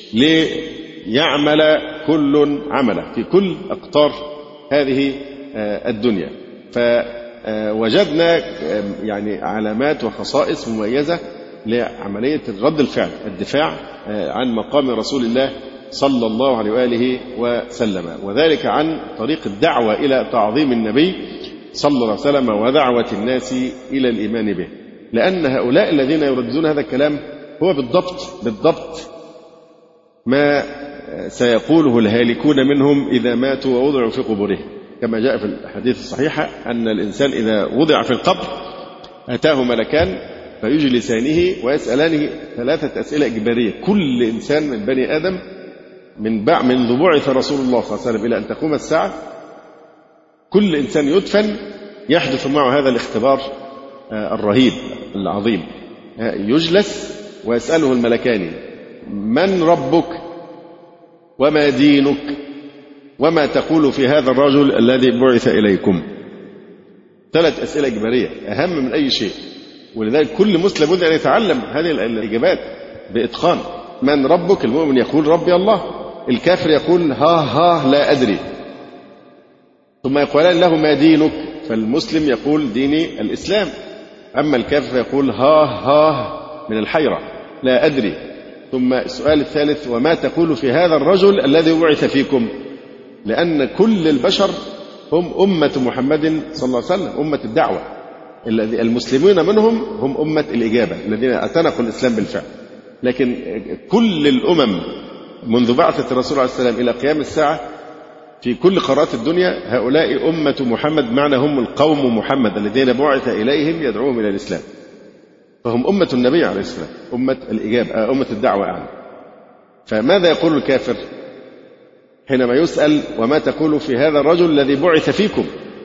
ليعمل كل عمله في كل أقطار هذه الدنيا. فوجدنا يعني علامات وخصائص مميزة لعملية رد الفعل، الدفاع عن مقام رسول الله صلى الله عليه وآله وسلم، وذلك عن طريق الدعوة إلى تعظيم النبي صلى الله عليه وسلم ودعوة الناس إلى الإيمان به. لأن هؤلاء الذين يرددون هذا الكلام هو بالضبط ما سيقوله الهالكون منهم إذا ماتوا ووضعوا في قبورهم، كما جاء في الحديث الصحيحة أن الإنسان إذا وضع في القبر أتاه ملكان فيجلسانه ويسألانه 3 أسئلة إجبارية. كل إنسان من بني آدم منذ بعث رسول الله صلى الله عليه وسلم إلى أن تقوم الساعة، كل إنسان يدفن يحدث معه هذا الاختبار الرهيب العظيم. يجلس ويسأله الملكان: من ربك وما دينك وما تقول في هذا الرجل الذي بعث إليكم. 3 أسئلة إجبارية أهم من أي شيء، ولذلك كل مسلم بد أن يتعلم هذه الإجابات بإتقان. من ربك؟ المؤمن يقول ربي الله، الكافر يقول ها لا أدري. ثم يقولان له: ما دينك؟ فالمسلم يقول ديني الإسلام، أما الكافر يقول ها من الحيرة لا أدري. ثم السؤال الثالث: وما تقول في هذا الرجل الذي بعث فيكم؟ لأن كل البشر هم أمة محمد صلى الله عليه وسلم، أمة الدعوة. المسلمون منهم هم أمة الإجابة الذين اعتنقوا الإسلام بالفعل. لكن كل الأمم منذ بعثة الرسول عليه السلام إلى قيام الساعة في كل قارات الدنيا هؤلاء أمة محمد، معنى هم القوم محمد الذين بعث إليهم يدعوهم إلى الإسلام. فهم أمة النبي عليه السلام، أمة الإجابة، أمة الدعوة يعني. فماذا يقول الكافر حينما يسأل: وما تقول في هذا الرجل الذي بعث فيكم؟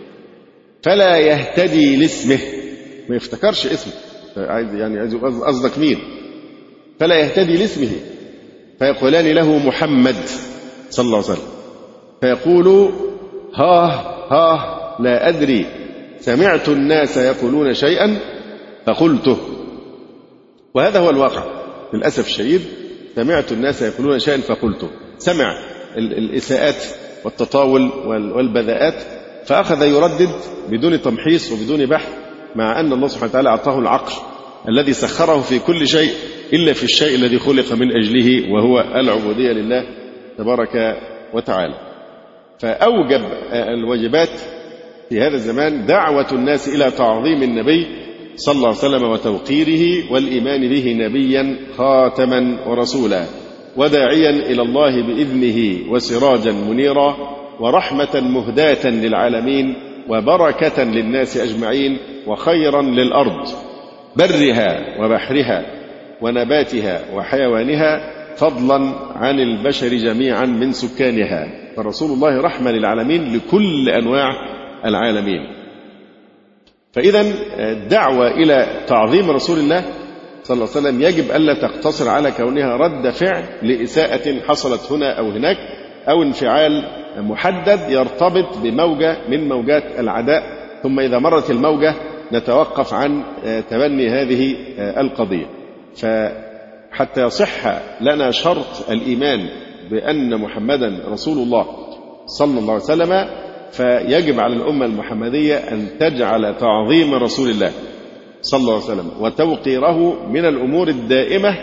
فلا يهتدي لاسمه، ما يفتكرش اسمه، عايز قصدك مين؟ فلا يهتدي لاسمه. فيقولان له: محمد صلى الله عليه وسلم. فيقول ها لا أدري. سمعت الناس يقولون شيئا فقلته. وهذا هو الواقع للأسف الشديد، سمعت الناس يقولون شيئا فقلته، سمع الإساءات والتطاول والبذاءات فأخذ يردد بدون تمحيص وبدون بحث، مع أن الله سبحانه وتعالى أعطاه العقل الذي سخره في كل شيء إلا في الشيء الذي خلق من أجله، وهو العبودية لله تبارك وتعالى. فأوجب الواجبات في هذا الزمان دعوة الناس إلى تعظيم النبي صلى الله عليه وسلم وتوقيره والإيمان به نبيا خاتما ورسولا وداعيا إلى الله بإذنه وسراجا منيرا ورحمة مهداة للعالمين وبركة للناس أجمعين وخيرا للأرض برها وبحرها ونباتها وحيوانها فضلا عن البشر جميعا من سكانها. فرسول الله رحمة للعالمين لكل أنواع العالمين. فإذا الدعوة إلى تعظيم رسول الله صلى الله عليه وسلم يجب ألا تقتصر على كونها رد فعل لإساءة حصلت هنا أو هناك، أو انفعال محدد يرتبط بموجة من موجات العداء، ثم إذا مرت الموجة نتوقف عن تبني هذه القضية. فحتى يصح لنا شرط الإيمان بأن محمدا رسول الله صلى الله عليه وسلم، فيجب على الأمة المحمدية أن تجعل تعظيم رسول الله صلى الله عليه وسلم وتوقيره من الأمور الدائمة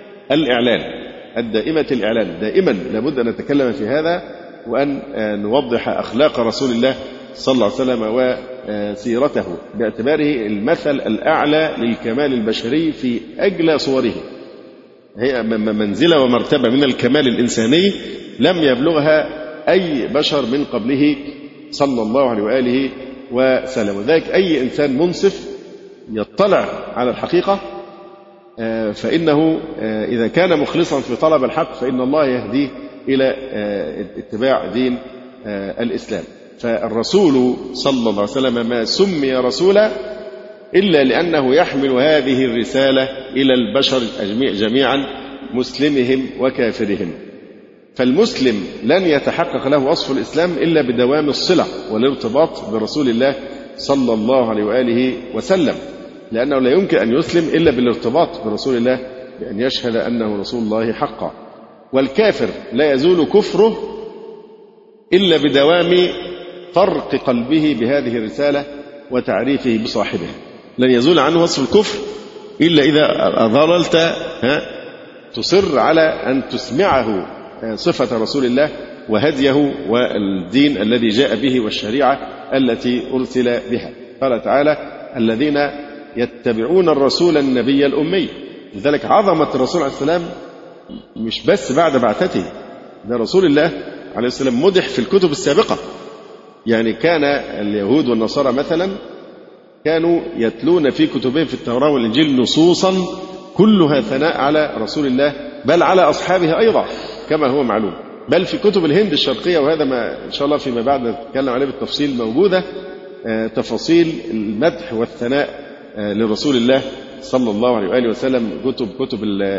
الإعلان دائما لابد أن نتكلم في هذا، وأن نوضح أخلاق رسول الله صلى الله عليه وسلم وسيرته باعتباره المثل الأعلى للكمال البشري في أجلى صوره. هي منزلة ومرتبة من الكمال الإنساني لم يبلغها أي بشر من قبله صلى الله عليه وآله وسلم. وذلك أي إنسان منصف يطلع على الحقيقة فإنه إذا كان مخلصا في طلب الحق فإن الله يهديه إلى اتباع دين الإسلام. فالرسول صلى الله عليه وسلم ما سمي رسولا إلا لأنه يحمل هذه الرسالة إلى البشر جميعا مسلمهم وكافرهم. فالمسلم لن يتحقق له وصف الإسلام إلا بدوام الصلة والارتباط برسول الله صلى الله عليه وآله وسلم، لأنه لا يمكن أن يسلم إلا بالارتباط برسول الله بأن يشهد أنه رسول الله حقا. والكافر لا يزول كفره إلا بدوام فرق قلبه بهذه الرسالة وتعريفه بصاحبها. لن يزول عنه وصف الكفر إلا إذا ظللت تصر على أن تسمعه صفة رسول الله وهديه والدين الذي جاء به والشريعة التي أرسل بها. قال تعالى: الذين يتبعون الرسول النبي الأمي. لذلك عظمة الرسول عليه السلام مش بس بعد بعثته، ده رسول الله عليه السلام مدح في الكتب السابقة. يعني كان اليهود والنصارى مثلا كانوا يتلون في كتبهم في التوراة والإنجيل نصوصا كلها ثناء على رسول الله، بل على أصحابه أيضا كما هو معلوم. بل في كتب الهند الشرقية، وهذا ما إن شاء الله فيما بعد نتكلم عليه بالتفصيل، موجودة تفاصيل المدح والثناء لرسول الله صلى الله عليه وآله وسلم. كتب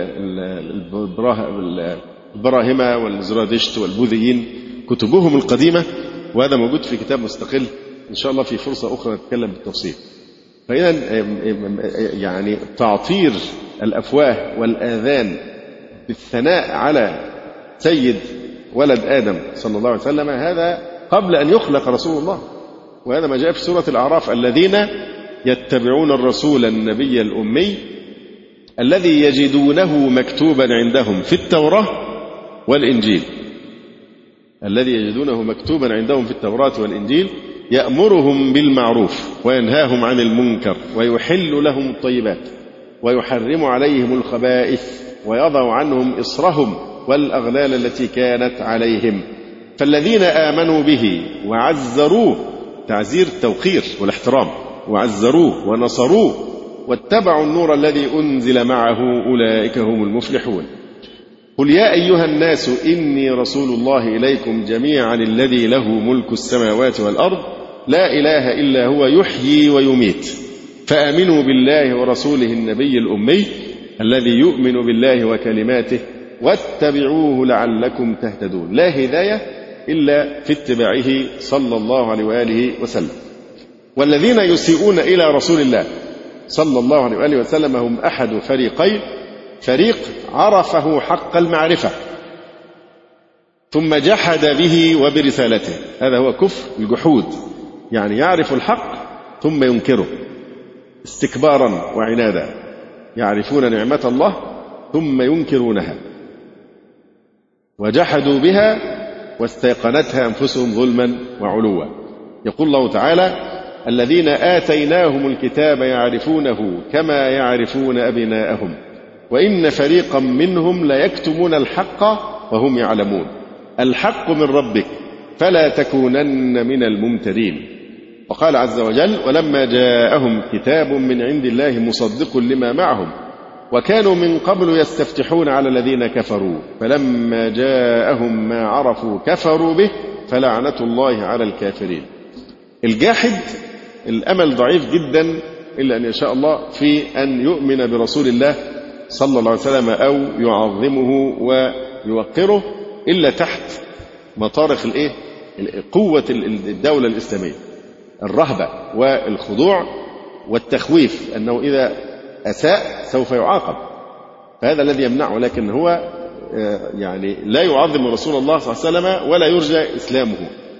البراهمة والزرادشت والبوذيين كتبهم القديمة، وهذا موجود في كتاب مستقل إن شاء الله في فرصة أخرى نتكلم بالتفصيل. فإذا يعني تعطير الأفواه والآذان بالثناء على سيد ولد آدم صلى الله عليه وسلم هذا قبل أن يخلق رسول الله، وهذا ما جاء في سورة الأعراف: الذين يتبعون الرسول النبي الأمي الذي يجدونه مكتوبا عندهم في التوراة والإنجيل. الذي يجدونه مكتوبا عندهم في التوراة والإنجيل يأمرهم بالمعروف وينهاهم عن المنكر ويحل لهم الطيبات ويحرم عليهم الخبائث ويضع عنهم إصرهم والأغلال التي كانت عليهم. فالذين آمنوا به وعزروه، تعزير التوقير والاحترام، وعزروه ونصروه واتبعوا النور الذي أنزل معه أولئك هم المفلحون. قل يا أيها الناس إني رسول الله إليكم جميعا الذي له ملك السماوات والأرض لا إله إلا هو يحيي ويميت فآمنوا بالله ورسوله النبي الأمي الذي يؤمن بالله وكلماته واتبعوه لعلكم تهتدون. لا هداية إلا في اتباعه صلى الله عليه وآله وسلم. والذين يسيئون إلى رسول الله صلى الله عليه وآله وسلم هم أحد فريقين: فريق عرفه حق المعرفة ثم جحد به وبرسالته، هذا هو كفر الجحود، يعني يعرف الحق ثم ينكره استكبارا وعنادا، يعرفون نعمة الله ثم ينكرونها، وجحدوا بها واستيقنتها أنفسهم ظلما وعلوا. يقول الله تعالى: الذين آتيناهم الكتاب يعرفونه كما يعرفون أبناءهم وإن فريقا منهم ليكتمون الحق وهم يعلمون. الحق من ربك فلا تكونن من الممترين. وقال عز وجل: ولما جاءهم كتاب من عند الله مصدق لما معهم وكانوا من قبل يستفتحون على الذين كفروا فلما جاءهم ما عرفوا كفروا به فلعنة الله على الكافرين. الجاحد الأمل ضعيف جدا إلا أن يشاء الله في أن يؤمن برسول الله صلى الله عليه وسلم أو يعظمه ويوقره إلا تحت مطارق قوة الدولة الإسلامية، الرهبة والخضوع والتخويف أنه إذا أساء سوف يعاقب، فهذا الذي يمنعه. لكن هو يعني لا يعظم رسول الله صلى الله عليه وسلم ولا يرجى إسلامه.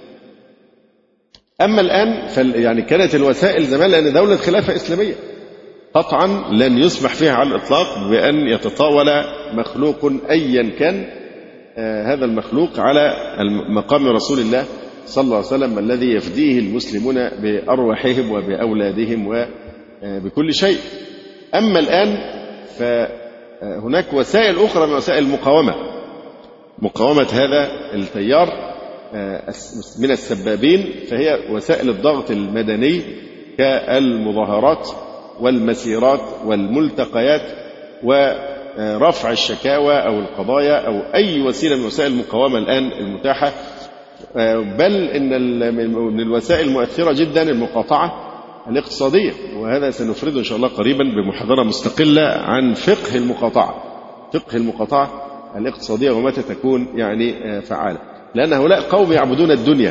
أما الآن يعني كانت الوسائل زمان، لأن دولة خلافة إسلامية قطعا لن يسمح فيها على الإطلاق بأن يتطاول مخلوق أيا كان هذا المخلوق على مقام رسول الله صلى الله عليه وسلم الذي يفديه المسلمون بأرواحهم وبأولادهم وبكل شيء. أما الآن فهناك وسائل أخرى من وسائل مقاومة هذا التيار من السبابين، فهي وسائل الضغط المدني كالمظاهرات والمسيرات والملتقيات ورفع الشكاوى أو القضايا أو أي وسيلة من وسائل المقاومة الآن المتاحة. بل إن من الوسائل المؤثرة جدا المقاطعة الاقتصادية، وهذا سنفرده إن شاء الله قريبا بمحاضرة مستقلة عن فقه المقاطعة الاقتصادية ومتى تكون يعني فعالة، لأن هؤلاء قوم يعبدون الدنيا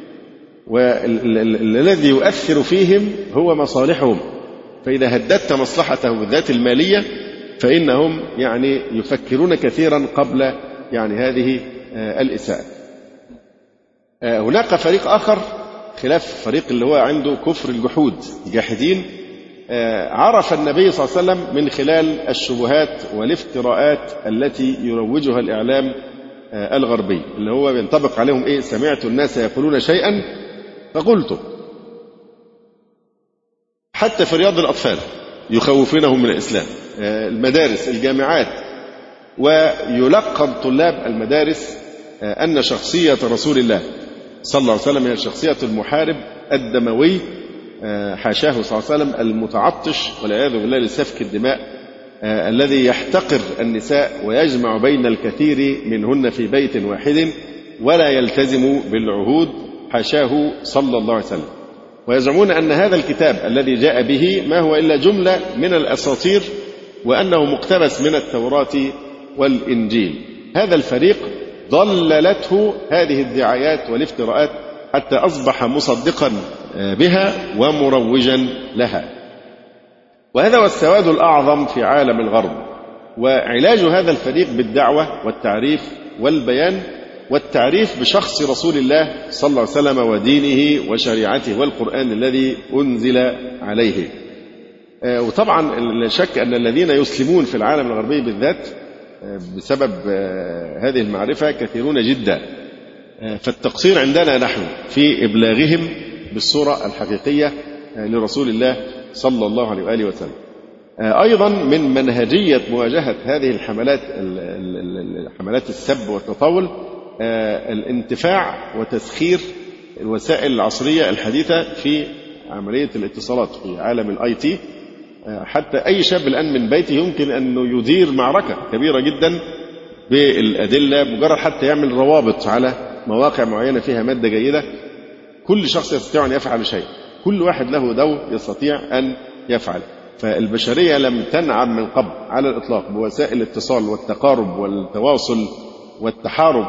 والذي يؤثر فيهم هو مصالحهم، فإذا هددت مصلحتهم بالذات المالية فإنهم يعني يفكرون كثيرا قبل يعني هذه الإساءة. هناك فريق آخر خلاف فريق اللي هو عنده كفر الجحود، الجاحدين، عرف النبي صلى الله عليه وسلم من خلال الشبهات والافتراءات التي يروجها الإعلام الغربي، اللي هو بينطبق عليهم سمعت الناس يقولون شيئا فقلت. حتى في رياض الأطفال يخوفونهم من الإسلام، المدارس، الجامعات، ويلقن طلاب المدارس أن شخصية رسول الله صلى الله عليه وسلم هي شخصية المحارب الدموي، حاشاه صلى الله عليه وسلم، المتعطش والعياذ بالله لسفك الدماء، الذي يحتقر النساء ويجمع بين الكثير منهن في بيت واحد ولا يلتزم بالعهود، حاشاه صلى الله عليه وسلم. ويزعمون أن هذا الكتاب الذي جاء به ما هو إلا جملة من الأساطير وأنه مقتبس من التوراة والإنجيل. هذا الفريق ضللته هذه الدعايات والافتراءات حتى أصبح مصدقا بها ومروجا لها، وهذا هو السواد الأعظم في عالم الغرب. وعلاج هذا الفريق بالدعوة والتعريف والبيان والتعريف بشخص رسول الله صلى الله عليه وسلم ودينه وشريعته والقرآن الذي أنزل عليه. وطبعا لا شك أن الذين يسلمون في العالم الغربي بالذات بسبب هذه المعرفة كثيرون جدا، فالتقصير عندنا نحن في إبلاغهم بالصورة الحقيقية لرسول الله صلى الله عليه وآله وسلم. أيضا من منهجية مواجهة هذه حملات السب والتطاول الانتفاع وتسخير الوسائل العصرية الحديثة في عملية الاتصالات في عالم الIT. حتى أي شاب الآن من بيته يمكن أنه يدير معركة كبيرة جدا بالأدلة، مجرد حتى يعمل روابط على مواقع معينة فيها مادة جيدة. كل شخص يستطيع أن يفعل شيء، كل واحد له دور يستطيع أن يفعل. فالبشرية لم تنعم من قبل على الإطلاق بوسائل الاتصال والتقارب والتواصل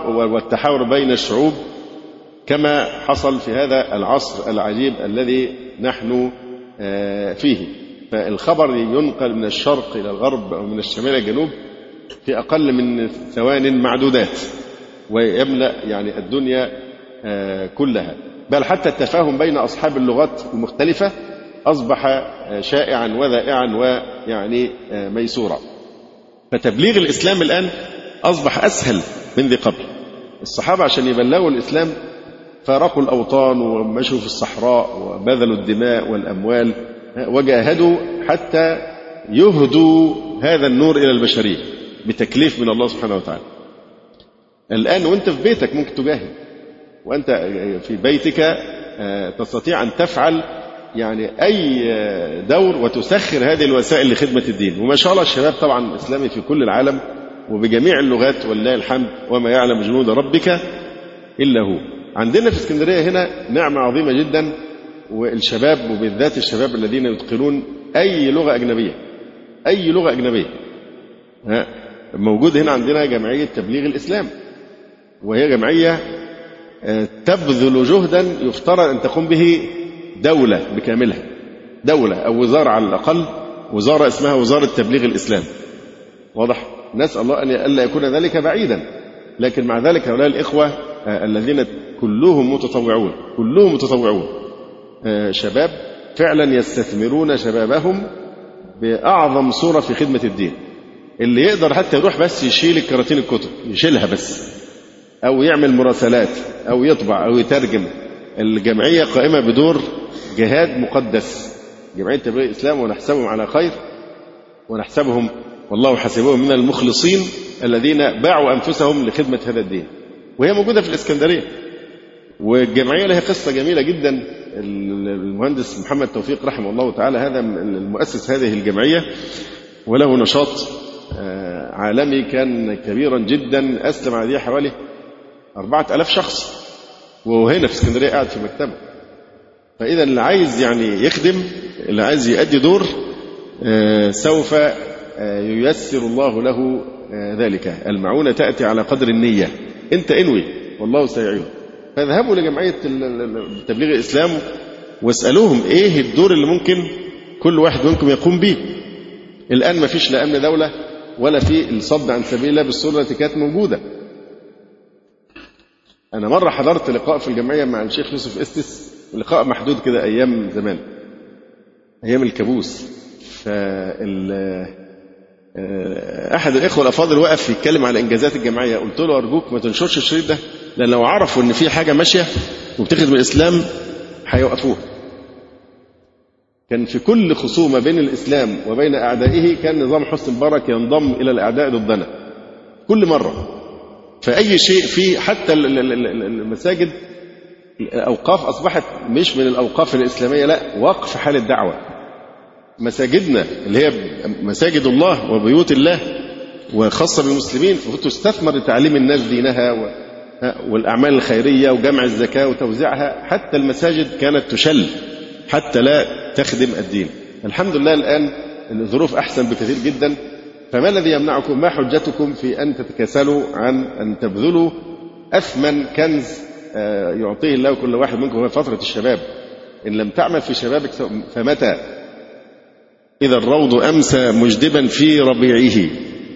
والتحاور بين الشعوب كما حصل في هذا العصر العجيب الذي نحن فيه. فالخبر ينقل من الشرق إلى الغرب أو من الشمال إلى الجنوب في أقل من ثوان معدودات، ويملأ يعني الدنيا كلها. بل حتى التفاهم بين أصحاب اللغات المختلفة أصبح شائعا وذائعا ويعني ميسورا. فتبليغ الإسلام الآن أصبح أسهل من ذي قبل. الصحابة عشان يبلغوا الإسلام فارقوا الأوطان ومشوا في الصحراء وبذلوا الدماء والأموال وجاهدوا حتى يهدوا هذا النور إلى البشرية بتكليف من الله سبحانه وتعالى. الآن وأنت في بيتك ممكن تجاهد، وأنت في بيتك تستطيع أن تفعل يعني أي دور وتسخر هذه الوسائل لخدمة الدين. وما شاء الله الشباب طبعا الإسلامي في كل العالم وبجميع اللغات ولله الحمد، وما يعلم جنود ربك إلا هو. عندنا في اسكندرية هنا نعمة عظيمة جدا، والشباب وبالذات الشباب الذين يتقنون أي لغة أجنبية، أي لغة أجنبية موجود هنا. عندنا جمعية تبليغ الإسلام، وهي جمعية تبذل جهدا يفترض أن تقوم به دولة بكاملها، دولة أو وزارة على الأقل، وزارة اسمها وزارة تبليغ الإسلام. واضح؟ نسأل الله أن ألا يكون ذلك بعيدا. لكن مع ذلك هؤلاء الإخوة الذين كلهم متطوعون، كلهم متطوعون، شباب فعلا يستثمرون شبابهم بأعظم صورة في خدمة الدين. اللي يقدر حتى يروح بس يشيل الكراتين الكتب، يشيلها بس، أو يعمل مراسلات أو يطبع أو يترجم. الجمعية قائمة بدور جهاد مقدس، جمعية تبليغ الإسلام، ونحسبهم على خير، ونحسبهم والله حسبهم من المخلصين الذين باعوا أنفسهم لخدمة هذا الدين. وهي موجودة في الإسكندرية. والجمعية لها قصة جميلة جدا. المهندس محمد توفيق رحمه الله تعالى هذا المؤسس هذه الجمعية، وله نشاط عالمي كان كبيرا جدا، أسلم عليه حوالي 4000 شخص، وهو هنا في اسكندرية قاعد في مكتبه. فإذا اللي عايز يعني يخدم، اللي عايز يؤدي دور، سوف ييسر الله له ذلك. المعونة تأتي على قدر النية، أنت انوي والله سيعين. فاذهبوا لجمعية تبليغ الإسلام واسألوهم إيه الدور اللي ممكن كل واحد منكم يقوم به. الآن ما فيش لا أمن دولة ولا في الصد عن سبيل الله بالصورة التي كانت موجودة. أنا مرة حضرت لقاء في الجمعية مع الشيخ يوسف إستس، لقاء محدود كده أيام زمان، أيام الكابوس. أحد الإخوة الأفاضل وقف يتكلم على إنجازات الجمعية. قلت له أرجوك ما تنشرش الشريط ده، لأن لو عرفوا إن في حاجة ماشية وبتخدم الإسلام هيوقفوها. كان في كل خصومة بين الإسلام وبين أعدائه كان نظام حسني مبارك ينضم إلى الأعداء ضدنا كل مرة. فأي شيء فيه، حتى المساجد، الأوقاف أصبحت مش من الأوقاف الإسلامية، لا، وقف حال الدعوة. مساجدنا اللي هي مساجد الله وبيوت الله وخاصة بالمسلمين تستثمر لتعليم الناس دينها والأعمال الخيرية وجمع الزكاة وتوزيعها. حتى المساجد كانت تشل حتى لا تخدم الدين. الحمد لله الآن الظروف أحسن بكثير جدا. فما الذي يمنعكم؟ ما حجتكم في أن تتكاسلوا عن أن تبذلوا أثمن كنز يعطيه الله كل واحد منكم في فترة الشباب؟ إن لم تعمل في شبابك فمتى؟ إذا الروض أمسى مجدبا في ربيعه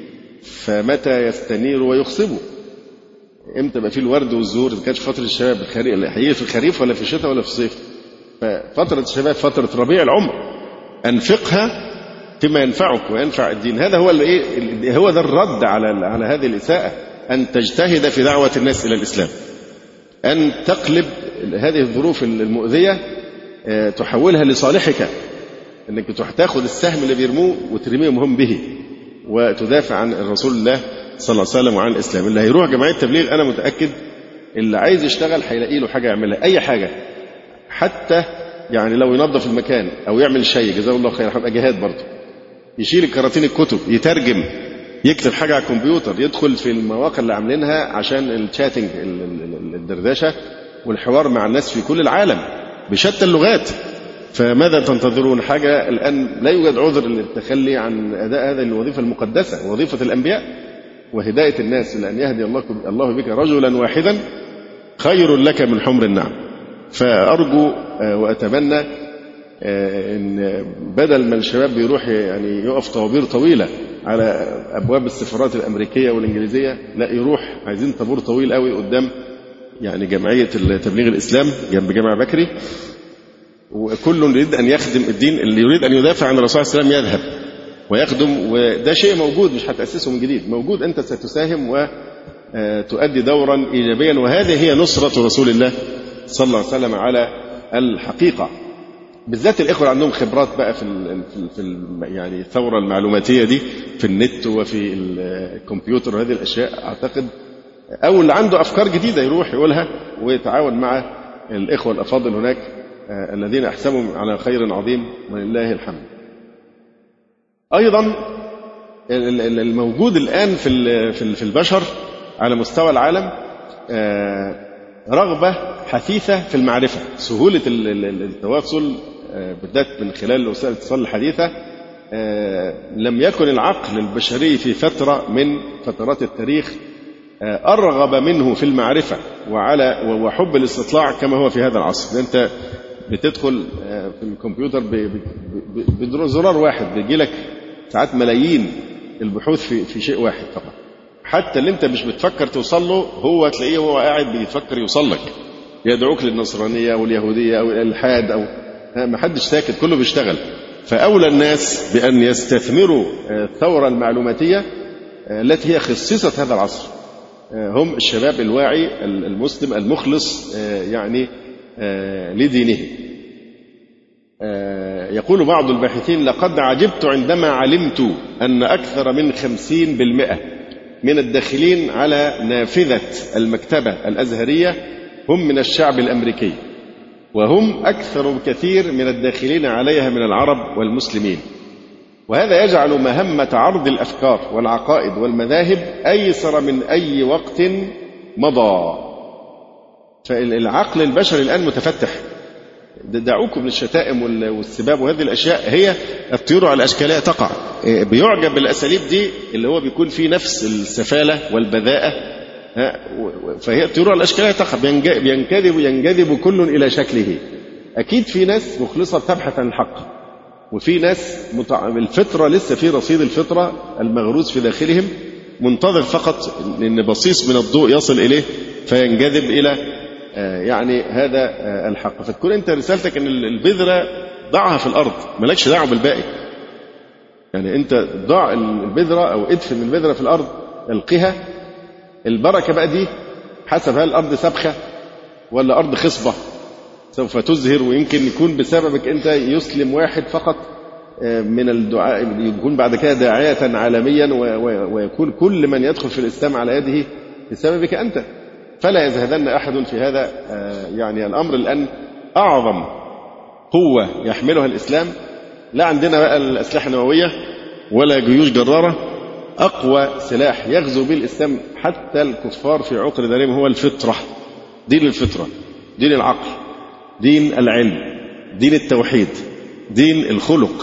فمتى يستنير ويخصب؟ إمتى بقى في الورد والزهور؟ إذا كانت فترة الشباب هي في الخريف ولا في الشتاء ولا في الصيف؟ ففترة الشباب فترة ربيع العمر، أنفقها فيما ينفعك وينفع الدين. هذا هو هو ده الرد على هذه الإساءة، أن تجتهد في دعوة الناس إلى الإسلام، أن تقلب هذه الظروف المؤذية تحولها لصالحك، أنك تاخذ السهم اللي بيرموه وترميهم هم به وتدافع عن رسول الله صلى الله عليه وسلم وعن الإسلام. اللي هيروح جمعية تبليغ أنا متأكد اللي عايز يشتغل هيلاقي له حاجة يعملها، أي حاجة، حتى يعني لو ينظف المكان أو يعمل شيء جزاه الله خير، هيبقى جهاد برضه. يشيل الكراتين الكتب، يترجم، يكتب حاجة على الكمبيوتر، يدخل في المواقع اللي عاملينها عشان الشاتنج، الدردشة والحوار مع الناس في كل العالم بشتى اللغات. فماذا تنتظرون؟ حاجة الآن لا يوجد عذر للتخلي عن أداء هذه الوظيفة المقدسة، وظيفة الأنبياء، وهداية الناس إلى أن يهدي الله بك رجلا واحدا خير لك من حمر النعم. فأرجو وأتمنى إن بدل ما الشباب بيروح يعني يقف طوابير طويلة على أبواب السفارات الأمريكية والإنجليزية، لا يروح عايزين طابور طويل قوي قدام يعني جمعية تبليغ الإسلام جنب جامع بكري، وكل يريد أن يخدم الدين. اللي يريد أن يدافع عن الرسول صلى الله عليه وسلم يذهب ويخدم، وده شيء موجود مش هتأسسه من جديد، موجود. أنت ستساهم وتؤدي دورا إيجابيا، وهذه هي نصرة رسول الله صلى الله عليه وسلم على الحقيقة. بالذات الإخوة عندهم خبرات بقى في يعني الثورة المعلوماتية دي في النت وفي الكمبيوتر وهذه الأشياء، أعتقد أو اللي عنده أفكار جديدة يروح يقولها ويتعاون مع الإخوة الأفاضل هناك الذين أحسبهم على خير عظيم ولله الحمد. أيضا الموجود الآن في البشر على مستوى العالم رغبة حثيثة في المعرفة، سهولة التواصل بالذات من خلال وسائل الاتصال الحديثة. لم يكن العقل البشري في فترة من فترات التاريخ أرغب منه في المعرفة وحب الاستطلاع كما هو في هذا العصر. أنت بتدخل في الكمبيوتر بزرار واحد بيجي لك ساعات ملايين البحوث في شيء واحد فقط. حتى اللي أنت مش بتفكر توصل له هو تلاقيه وهو قاعد بيفكر يوصل لك، يدعوك للنصرانية أو اليهودية أو الإلحاد أو ما حدش ساكت، كله بيشتغل. فأولى الناس بأن يستثمروا الثورة المعلوماتية التي هي خصيصة هذا العصر هم الشباب الواعي المسلم المخلص يعني لدينه. يقول بعض الباحثين: لقد عجبت عندما علمت أن أكثر من 50% من الداخلين على نافذة المكتبة الأزهرية هم من الشعب الأمريكي، وهم أكثر بكثير من الداخلين عليها من العرب والمسلمين، وهذا يجعل مهمة عرض الأفكار والعقائد والمذاهب أيسر من أي وقت مضى. فالعقل البشري الآن متفتح. دعوكم من الشتائم والسباب وهذه الأشياء، هي الطيور على الأشكالية تقع. بيعجب بالأساليب دي اللي هو بيكون فيه نفس السفالة والبذاءة، فهي الطيور على الأشكالية تقع، ينجذب كل إلى شكله. أكيد في ناس مخلصة تبحث عن الحق، وفي ناس الفطرة لسه في رصيد الفطرة المغروس في داخلهم منتظر فقط أن بصيص من الضوء يصل إليه فينجذب إلى يعني هذا الحق. فتكون أنت رسالتك أن البذرة ضعها في الأرض، مالكش دعوة بالباقي. يعني أنت ضع البذرة أو ادفن البذرة في الأرض، القها. البركة بقى دي حسب هل الأرض سبخة ولا أرض خصبة سوف تزهر، ويمكن يكون بسببك أنت يسلم واحد فقط من الدعاء، يكون بعد كده داعية عالميا، ويكون كل من يدخل في الإسلام على يده بسببك أنت. فلا يزهدن أحد في هذا يعني الأمر، لأن أعظم قوة يحملها الإسلام لا عندنا بقى الأسلحة النووية ولا جيوش جرارة. أقوى سلاح يغزو به الإسلام حتى الكفار في عقر دارهم هو الفطرة، دين الفطرة، دين العقل، دين العلم، دين التوحيد، دين الخلق،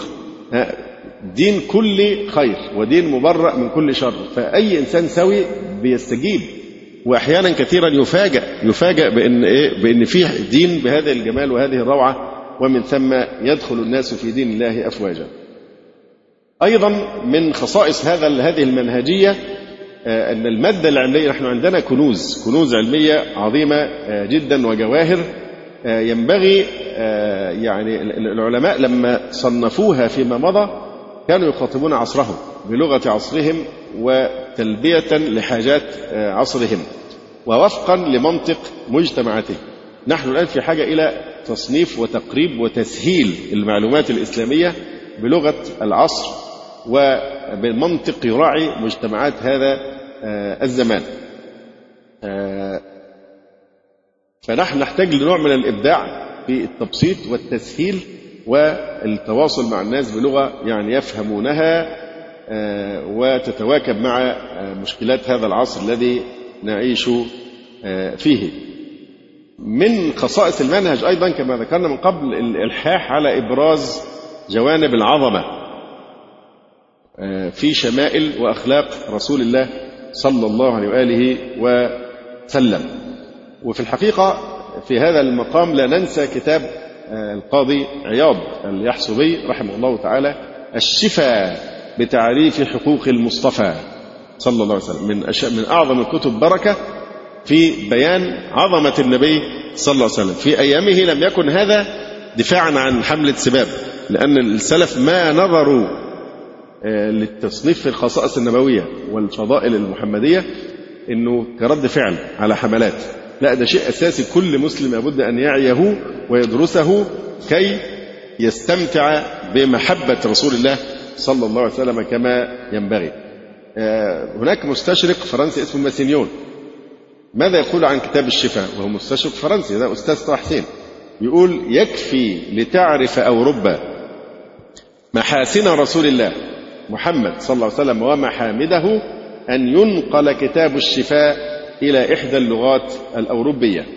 دين كل خير ودين مبرأ من كل شر. فأي إنسان سوي بيستجيب، وأحيانا كثيرا يفاجأ بأن فيه دين بهذا الجمال وهذه الروعة، ومن ثم يدخل الناس في دين الله أفواجا. أيضا من خصائص هذه المنهجية أن المادة العلمية، نحن عندنا كنوز علمية عظيمة جدا وجواهر ينبغي يعني العلماء لما صنفوها فيما مضى كانوا يخاطبون عصرهم بلغة عصرهم وتلبية لحاجات عصرهم ووفقا لمنطق مجتمعاتهم. نحن الآن في حاجة إلى تصنيف وتقريب وتسهيل المعلومات الإسلامية بلغة العصر وبالمنطق يراعي مجتمعات هذا الزمان. فنحن نحتاج لنوع من الإبداع في التبسيط والتسهيل والتواصل مع الناس بلغة يعني يفهمونها وتتواكب مع مشكلات هذا العصر الذي نعيش فيه. من خصائص المنهج أيضا كما ذكرنا من قبل الإلحاح على إبراز جوانب العظمة في شمائل وأخلاق رسول الله صلى الله عليه وآله وسلم. وفي الحقيقة في هذا المقام لا ننسى كتاب القاضي عياض اليحصبي رحمه الله تعالى الشفاء بتعريف حقوق المصطفى صلى الله عليه وسلم، من أعظم الكتب بركة في بيان عظمة النبي صلى الله عليه وسلم. في أيامه لم يكن هذا دفاعا عن حملة سباب، لأن السلف ما نظروا للتصنيف في الخصائص النبوية والفضائل المحمدية إنه كرد فعل على حملات، لا، ده شيء أساسي كل مسلم لابد أن يعيه ويدرسه كي يستمتع بمحبة رسول الله صلى الله عليه وسلم كما ينبغي. هناك مستشرق فرنسي اسمه ماسينيون، ماذا يقول عن كتاب الشفاء؟ وهو مستشرق فرنسي، ده أستاذ طه حسين، يقول: يكفي لتعرف أوروبا محاسن رسول الله محمد صلى الله عليه وسلم ومحامده أن ينقل كتاب الشفاء إلى إحدى اللغات الأوروبية.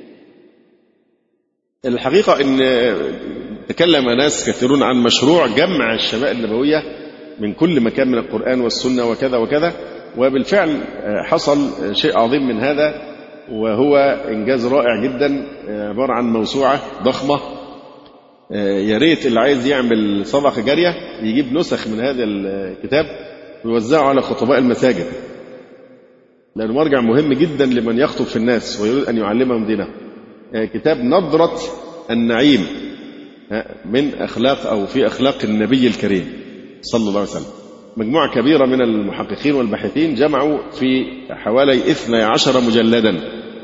الحقيقة أن تكلم ناس كثيرون عن مشروع جمع الشمائل النبوية من كل مكان من القرآن والسنة وكذا وكذا، وبالفعل حصل شيء عظيم من هذا، وهو إنجاز رائع جدا، عبارة عن موسوعة ضخمة. يا ريت اللي عايز يعمل صدقة جارية يجيب نسخ من هذا الكتاب ويوزعه على خطباء المساجد، لأنه مرجع مهم جدا لمن يخطب في الناس ويريد أن يعلمهم دينه. كتاب نظرة النعيم من أخلاق أو في أخلاق النبي الكريم صلى الله عليه وسلم. مجموعة كبيرة من المحققين والباحثين جمعوا في حوالي 12 مجلدا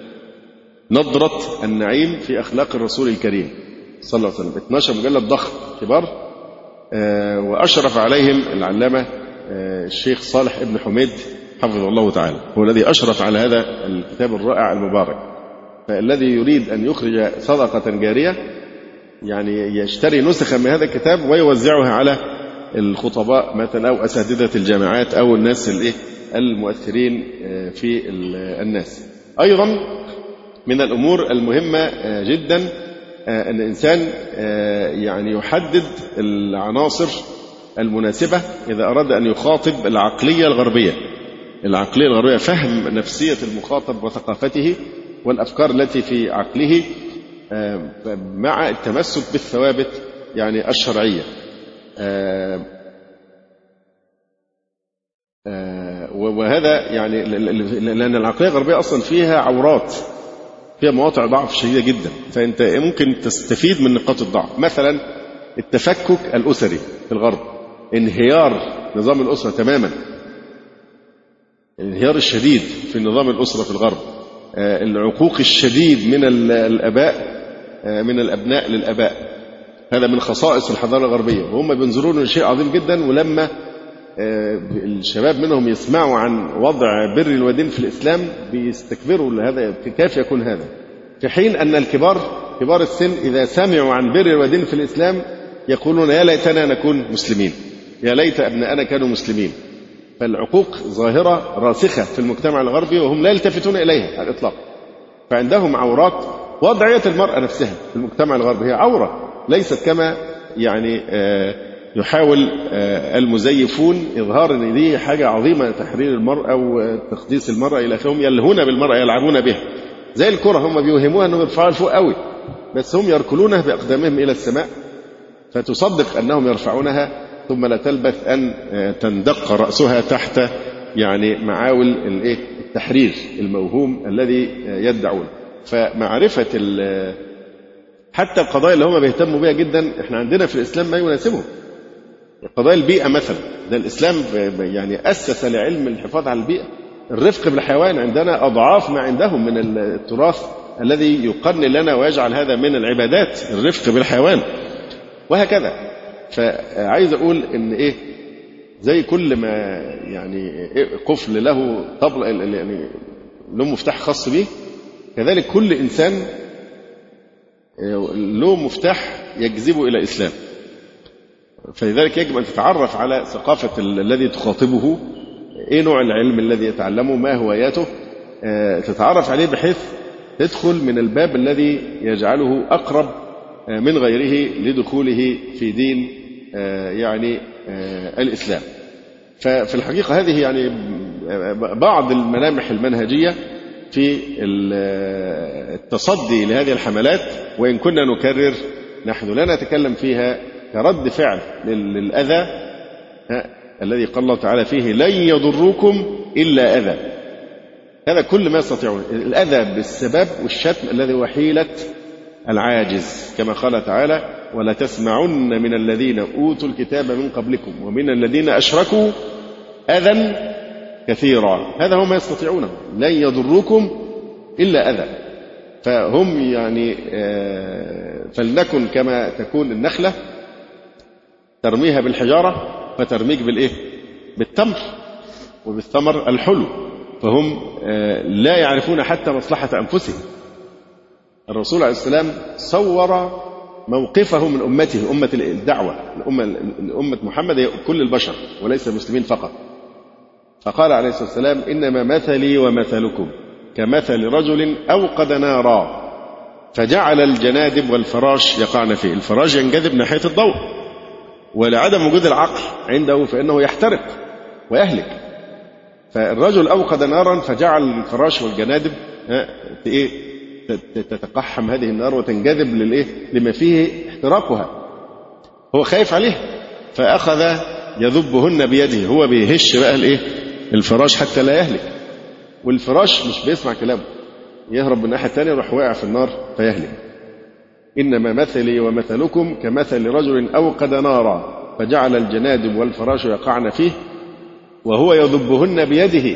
نظرة النعيم في أخلاق الرسول الكريم صلى الله عليه وسلم. 12 مجلد ضخم كبار، وأشرف عليهم العلامة الشيخ صالح ابن حميد حفظه الله تعالى، هو الذي أشرف على هذا الكتاب الرائع المبارك. فالذي يريد أن يخرج صدقة جارية يعني يشتري نسخة من هذا الكتاب ويوزعها على الخطباء مثلا أو أساتذة الجامعات أو الناس المؤثرين في الناس. أيضا من الأمور المهمة جدا أن الإنسان يعني يحدد العناصر المناسبة إذا أراد أن يخاطب العقلية الغربية. العقلية الغربية فهم نفسية المخاطب وثقافته والأفكار التي في عقله مع التمسك بالثوابت يعني الشرعية. وهذا يعني لأن العقلية الغربية أصلا فيها عورات، فيها مواقع ضعف شديدة جدا، فأنت ممكن تستفيد من نقاط الضعف. مثلا التفكك الأسري في الغرب، انهيار نظام الأسرة تماما، الانهيار الشديد في نظام الأسرة في الغرب، العقوق الشديد من الآباء من الأبناء للآباء، هذا من خصائص الحضارة الغربية، وهم بينظرون لشيء عظيم جدا. ولما الشباب منهم يسمعوا عن وضع بر الوالدين في الإسلام بيستكبروا لهذا، كيف يكون هذا؟ في حين أن كبار السن إذا سمعوا عن بر الوالدين في الإسلام يقولون: يا ليتنا نكون مسلمين، يا ليت أبناءنا كانوا مسلمين. فالعقوق ظاهرة راسخة في المجتمع الغربي وهم لا يلتفتون إليها على الإطلاق. فعندهم عورات. وضعية المرأة نفسها في المجتمع الغربي هي عورة، ليست كما يعني يحاول المزيفون إظهار أن دي حاجة عظيمة، تحرير المرأة وتقديس المرأة إلى آخره. هم يلهون بالمرأة، يلعبون بها زي الكرة، هم بيوهموها أنهم يرفعوها لفوق قوي، بس هم يركلونها بأقدامهم إلى السماء، فتصدق أنهم يرفعونها ثم لا تلبث أن تندق رأسها تحت يعني معاول التحرير الموهوم الذي يدعون. فمعرفة حتى القضايا اللي هم بيهتموا بها جدا، احنا عندنا في الإسلام ما يناسبهم. قضايا البيئة مثلا، ده الإسلام يعني أسس لعلم الحفاظ على البيئة. الرفق بالحيوان عندنا أضعاف ما عندهم من التراث الذي يقنن لنا ويجعل هذا من العبادات، الرفق بالحيوان وهكذا. فعايز أقول إن زي كل ما يعني قفل له طبل يعني له مفتاح خاص به، كذلك كل إنسان له مفتاح يجذبه إلى الإسلام. فلذلك يجب أن تتعرف على ثقافة الذي تخاطبه، إيه نوع العلم الذي يتعلمه، ما هواياته، تتعرف عليه بحيث تدخل من الباب الذي يجعله أقرب من غيره لدخوله في دين يعني الإسلام. ففي الحقيقة هذه يعني بعض الملامح المنهجية في التصدي لهذه الحملات، وإن كنا نكرر نحن لا نتكلم فيها كرد فعل للأذى الذي قال الله تعالى فيه لن يضروكم إلا أذى. هذا كل ما يستطيعون، الأذى بالسبب والشتم الذي هو حيلة العاجز، كما قال تعالى ولا تسمعن من الذين أوتوا الكتاب من قبلكم ومن الذين أشركوا أذى كثيرا. هذا هو ما يستطيعونه، لن يضروكم إلا أذى. فهم يعني فلنكن كما تكون النخلة ترميها بالحجارة فترميك بالإيه؟ بالتمر وبالثمر الحلو. فهم لا يعرفون حتى مصلحة أنفسهم. الرسول عليه السلام صور موقفه من أمته، أمة الدعوة، الأمة محمد هي كل البشر وليس المسلمين فقط. فقال عليه الصلاة والسلام إنما مثلي ومثلكم كمثل رجل أوقد نارا فجعل الجنادب والفراش يقعن فيه. الفراش ينجذب ناحية الضوء، ولعدم وجود العقل عنده فإنه يحترق ويهلك. فالرجل أوقد نارا فجعل الفراش والجنادب تتقحم هذه النار وتنجذب لما فيه احتراقها. هو خايف عليه فأخذ يذبهن بيده، هو بيهش بقى الفراش حتى لا يهلك. والفراش مش بيسمع كلامه، يهرب من الناحية الثانية يروح واقع في النار فيهلك. إنما مثلي ومثلكم كمثل رجل أوقد نارا فجعل الجنادب والفراش يقعن فيه وهو يذبهن بيده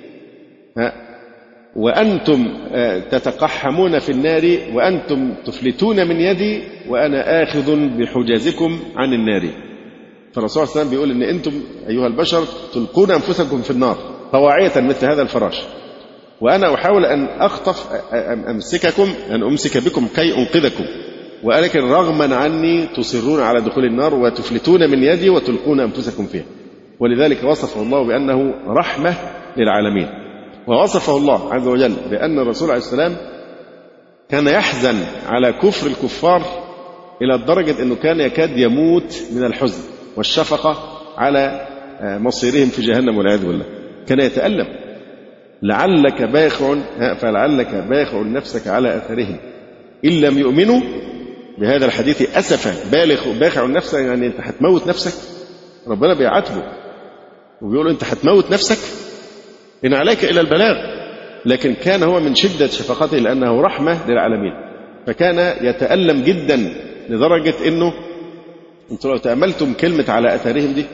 وأنتم تتقحمون في النار وأنتم تفلتون من يدي وأنا آخذ بحجازكم عن النار. فالرسول صلى الله عليه وسلم بيقول إن أنتم أيها البشر تلقون أنفسكم في النار طواعية مثل هذا الفراش، وأنا أحاول أن أخطف أن أمسك بكم كي أنقذكم، ولكن رغما عني تصرون على دخول النار وتفلتون من يدي وتلقون أنفسكم فيها. ولذلك وصفه الله بأنه رحمة للعالمين. ووصفه الله عز وجل بأن الرسول عليه السلام كان يحزن على كفر الكفار إلى الدرجة أنه كان يكاد يموت من الحزن والشفقة على مصيرهم في جهنم والعياذ بالله. كان يتألم لعلك باخع نفسك على أثرهم إن لم يؤمنوا بهذا الحديث أسفا. باخع نفسك يعني أنت هتموت نفسك. ربنا بيعاتبه وبيقول أنت هتموت نفسك إن عليك إلى البلاغ. لكن كان هو من شدة شفقته لأنه رحمة للعالمين، فكان يتألم جدا لدرجة أنه أنتم لو تأملتم كلمة على أثرهم دي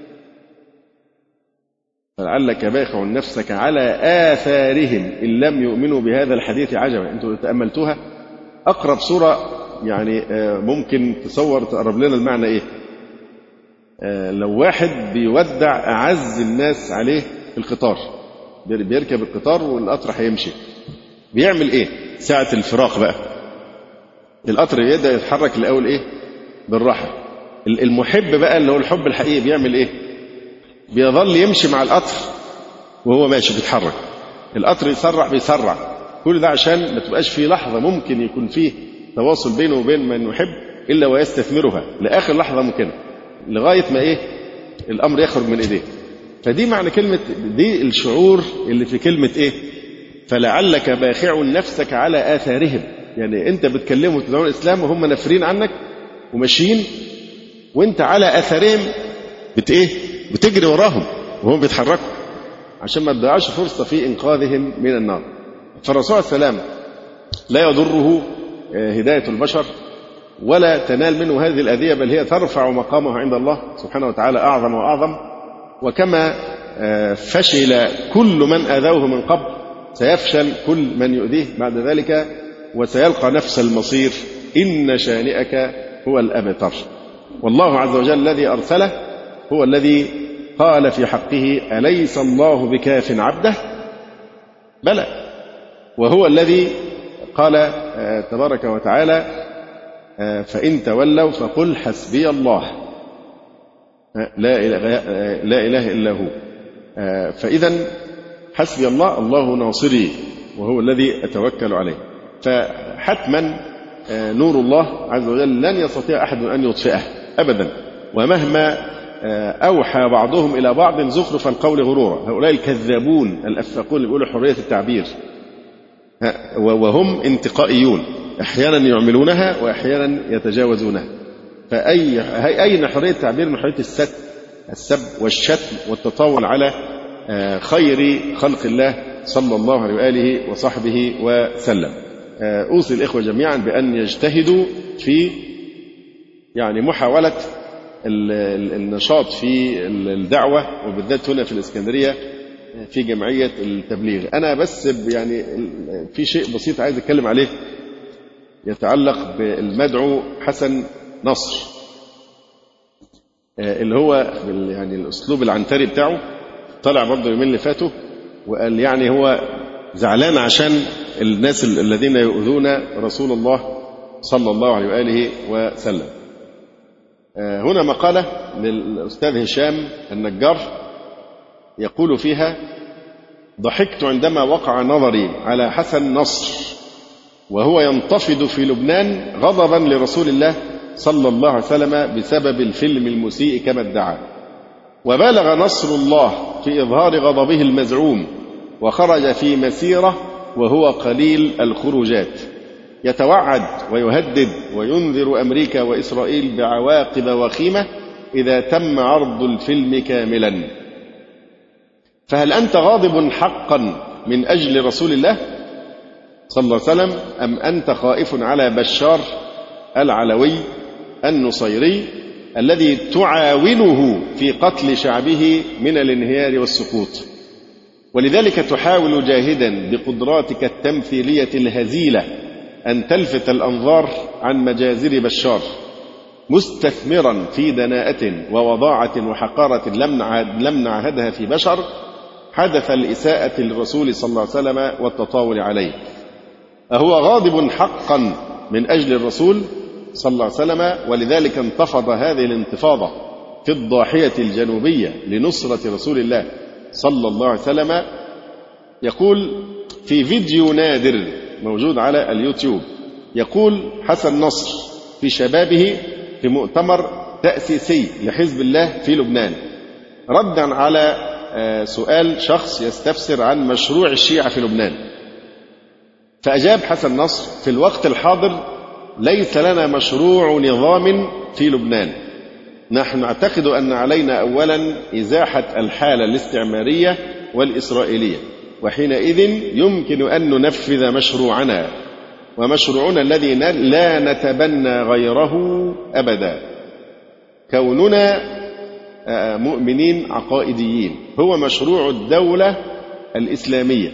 فلعلك باخع نفسك على آثارهم إن لم يؤمنوا بهذا الحديث عجبا. أنتم لو تأملتوها أقرب صورة يعني ممكن تصور تقرب لنا المعنى إيه؟ لو واحد بيودع أعز الناس عليه في القطار، بيركب القطار والقطر هيمشي، بيعمل إيه ساعة الفراق بقى؟ القطر يبدأ يتحرك الأول إيه؟ بالراحة. المحب بقى اللي هو الحب الحقيقي بيعمل إيه؟ بيظل يمشي مع القطر وهو ماشي بيتحرك. القطر بيسرع كل ده عشان ما تبقاش في لحظة ممكن يكون فيه تواصل بينه وبين من يحب إلا ويستثمرها لآخر لحظة ممكنة لغاية ما الأمر يخرج من إيديه. فدي معنى كلمة، دي الشعور اللي في كلمة فلعلك باخع نفسك على آثارهم. يعني أنت بتكلمه وتدعون الإسلام وهم نافرين عنك وماشيين، وأنت على آثارهم بتجري وراهم وهم بيتحركوا عشان ما تضيعش فرصة في إنقاذهم من النار. فالرسول صلى الله عليه وسلم لا يضره هداية البشر ولا تنال منه هذه الأذية، بل هي ترفع مقامه عند الله سبحانه وتعالى أعظم وأعظم. وكما فشل كل من أذوه من قبل سيفشل كل من يؤذيه بعد ذلك، وسيلقى نفس المصير. إن شانئك هو الأبتر. والله عز وجل الذي أرسله هو الذي قال في حقه أليس الله بكاف عبده؟ بلى. وهو الذي قال تبارك وتعالى فإن تولوا فقل حسبي الله لا إله إلا هو. فإذا حسبي الله، الله ناصري وهو الذي أتوكل عليه. فحتما نور الله عز وجل لن يستطيع أحد أن يطفئه أبدا، ومهما أوحى بعضهم إلى بعض زخرف القول غرورا. هؤلاء الكذابون الأفاقون اللي بيقولوا حرية التعبير وهم انتقائيون، أحيانا يعملونها وأحيانا يتجاوزونها. أين حرية التعبير من حرية السب والشتم والتطاول على خير خلق الله صلى الله عليه وآله وصحبه وسلم؟ أوصي الإخوة جميعا بأن يجتهدوا في يعني محاولة النشاط في الدعوة، وبالذات هنا في الإسكندرية في جمعية التبليغ. أنا بس يعني في شيء بسيط عايز أتكلم عليه يتعلق بالمدعو حسن نصر، اللي هو يعني الأسلوب العنتري بتاعه. طلع برضه يومين اللي فاتوا وقال يعني هو زعلان عشان الناس الذين يؤذون رسول الله صلى الله عليه وآله وسلم. هنا مقالة للأستاذ هشام النجار يقول فيها: ضحكت عندما وقع نظري على حسن نصر وهو ينتفض في لبنان غضبا لرسول الله صلى الله عليه وسلم بسبب الفيلم المسيء كما ادعى، وبالغ نصر الله في إظهار غضبه المزعوم وخرج في مسيرة وهو قليل الخروجات يتوعد ويهدد وينذر أمريكا وإسرائيل بعواقب وخيمة إذا تم عرض الفيلم كاملا. فهل أنت غاضب حقا من أجل رسول الله صلى الله عليه وسلم، أم أنت خائف على بشار العلوي النصيري الذي تعاونه في قتل شعبه من الانهيار والسقوط، ولذلك تحاول جاهدا بقدراتك التمثيلية الهزيلة أن تلفت الأنظار عن مجازر بشار، مستثمرا في دناءة ووضاعة وحقارة لم نعهدها في بشر حدث الإساءة للرسول صلى الله عليه وسلم والتطاول عليه. أهو غاضب حقا من أجل الرسول صلى الله عليه وسلم، ولذلك انتفض هذه الانتفاضة في الضاحية الجنوبية لنصرة رسول الله صلى الله عليه وسلم. يقول في فيديو نادر موجود على اليوتيوب، يقول حسن نصر في شبابه في مؤتمر تأسيسي لحزب الله في لبنان ردا على سؤال شخص يستفسر عن مشروع الشيعة في لبنان، فأجاب حسن نصر: في الوقت الحاضر ليس لنا مشروع نظام في لبنان، نحن نعتقد أن علينا أولا إزاحة الحالة الاستعمارية والإسرائيلية، وحينئذ يمكن أن ننفذ مشروعنا، ومشروعنا الذي لا نتبنى غيره أبدا، كوننا مؤمنين عقائديين، هو مشروع الدولة الإسلامية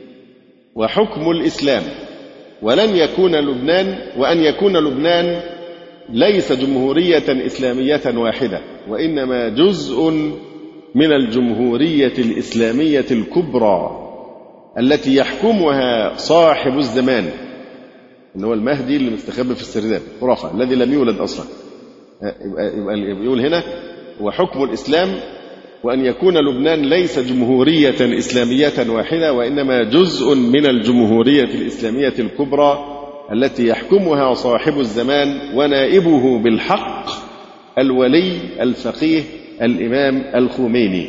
وحكم الإسلام، ولن يكون لبنان وأن يكون لبنان ليس جمهورية إسلامية واحدة، وإنما جزء من الجمهورية الإسلامية الكبرى التي يحكمها صاحب الزمان، اللي هو المهدي اللي مستخبي في السرداب خرافة الذي لم يولد أصلا. يبقى يقول هنا وحكم الإسلام، وأن يكون لبنان ليس جمهورية إسلامية واحدة، وإنما جزء من الجمهورية الإسلامية الكبرى التي يحكمها صاحب الزمان ونائبه بالحق الولي الفقيه الإمام الخميني.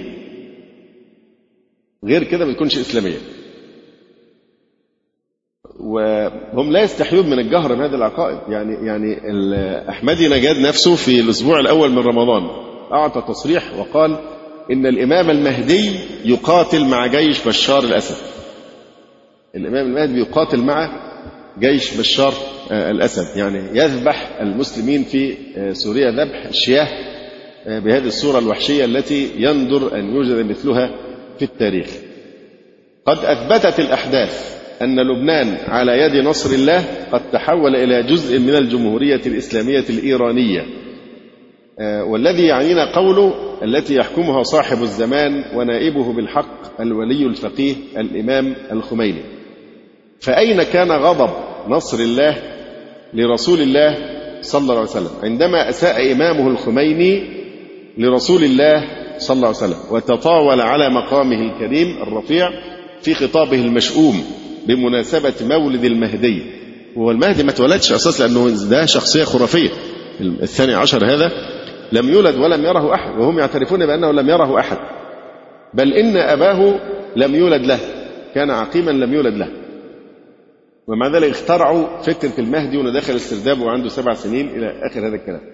غير كده ما تكونش إسلامية. وهم لا يستحيون من الجهر بهذه العقائد. يعني أحمدي نجاد نفسه في الأسبوع الأول من رمضان أعطى تصريح وقال إن الإمام المهدي يقاتل مع جيش بشار الأسد. الإمام المهدي يقاتل مع جيش بشار الأسد، يعني يذبح المسلمين في سوريا ذبح الشياه بهذه الصورة الوحشية التي يندر أن يوجد مثلها في التاريخ. قد أثبتت الأحداث أن لبنان على يد نصر الله قد تحول إلى جزء من الجمهورية الإسلامية الإيرانية، والذي يعنينا قوله التي يحكمها صاحب الزمان ونائبه بالحق الولي الفقيه الإمام الخميني. فأين كان غضب نصر الله لرسول الله صلى الله عليه وسلم عندما أساء إمامه الخميني لرسول الله صلى الله عليه وسلم وتطاول على مقامه الكريم الرفيع في خطابه المشؤوم بمناسبة مولد المهدي؟ وهو المهدي ما اتولدش أساس، لأنه ده شخصية خرافية. 12 هذا لم يولد ولم يره أحد، وهم يعترفون بأنه لم يره أحد، بل إن أباه لم يولد له، كان عقيما لم يولد له. ومع ذلك اخترعوا فكرة المهدي وأنه داخل السرداب وعنده 7 سنين إلى آخر هذا الكلام.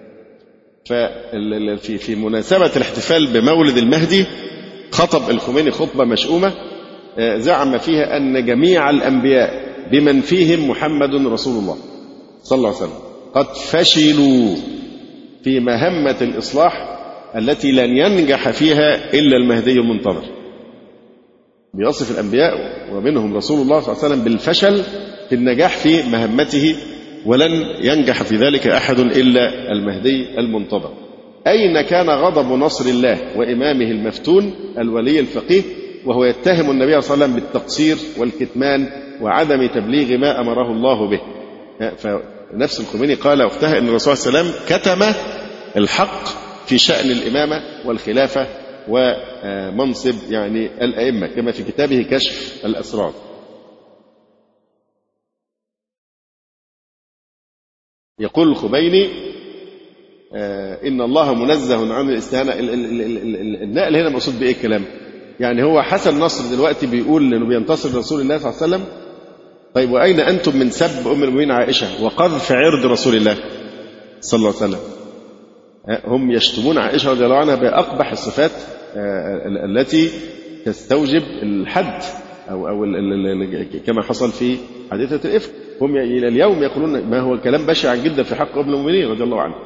في مناسبة الاحتفال بمولد المهدي خطب الخميني خطبة مشؤومة زعم فيها أن جميع الأنبياء بمن فيهم محمد رسول الله صلى الله عليه وسلم قد فشلوا في مهمة الإصلاح التي لن ينجح فيها إلا المهدي المنتظر. بيصف الأنبياء ومنهم رسول الله صلى الله عليه وسلم بالفشل في النجاح في مهمته، ولن ينجح في ذلك أحد إلا المهدي المنتظر. أين كان غضب نصر الله وإمامه المفتون الولي الفقيه وهو يتهم النبي صلى الله عليه وسلم بالتقصير والكتمان وعدم تبليغ ما أمره الله به؟ فنفس الخميني قال وقتها أن الرسول صلى الله عليه وسلم كتم الحق في شأن الإمامة والخلافة ومنصب يعني الأئمة كما في كتابه كشف الأسرار. يقول الخميني إن الله منزه عن الاستهانة. النقل هنا مقصود بإيه الكلام؟ يعني هو حسن نصر دلوقتي بيقول إنه بينتصر رسول الله صلى الله عليه وسلم. طيب وأين أنتم من سب أم المؤمنين عائشة وقذف عرض رسول الله صلى الله عليه وسلم؟ هم يشتمون عائشة رضي الله عنها بأقبح الصفات التي تستوجب الحد أو كما حصل في حادثة الإفك. هم إلى اليوم يقولون ما هو كلام بشع جدا في حق أم المؤمنين رضي الله عنها.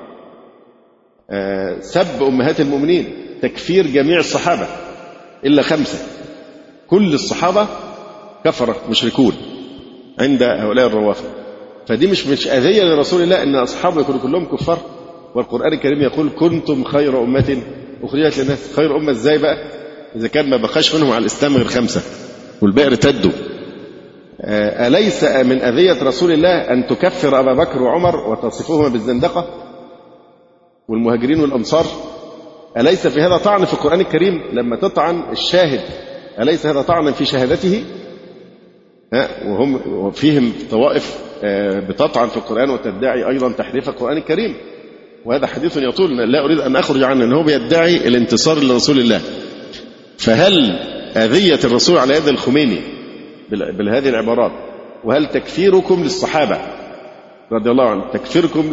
سب أمهات المؤمنين، تكفير جميع الصحابة إلا 5، كل الصحابة كفرة مشركون عند هؤلاء الروافض. فدي مش أذية لرسول الله أن أصحابه يكونوا كلهم كفار، والقرآن الكريم يقول كنتم خير أمة أخرجت للناس. خير أمة إزاي بقى إذا كان ما بقاش منهم على الإسلام غير 5 والباقي ارتدوا؟ أليس من أذية رسول الله أن تكفر أبا بكر وعمر وتصفهما بالزندقة والمهاجرين والأنصار؟ أليس في هذا طعن في القرآن الكريم لما تطعن الشاهد؟ أليس هذا طعنا في شهادته؟ وهم فيهم طوائف بتطعن في القرآن وتدعي أيضا تحريف القرآن الكريم، وهذا حديث يطول لا أريد أن أخرج عنه، أنه بيدعي الانتصار لرسول الله. فهل أذية الرسول على يد الخميني بهذه العبارات، وهل تكفيركم للصحابة رضي الله عنهم، تكفيركم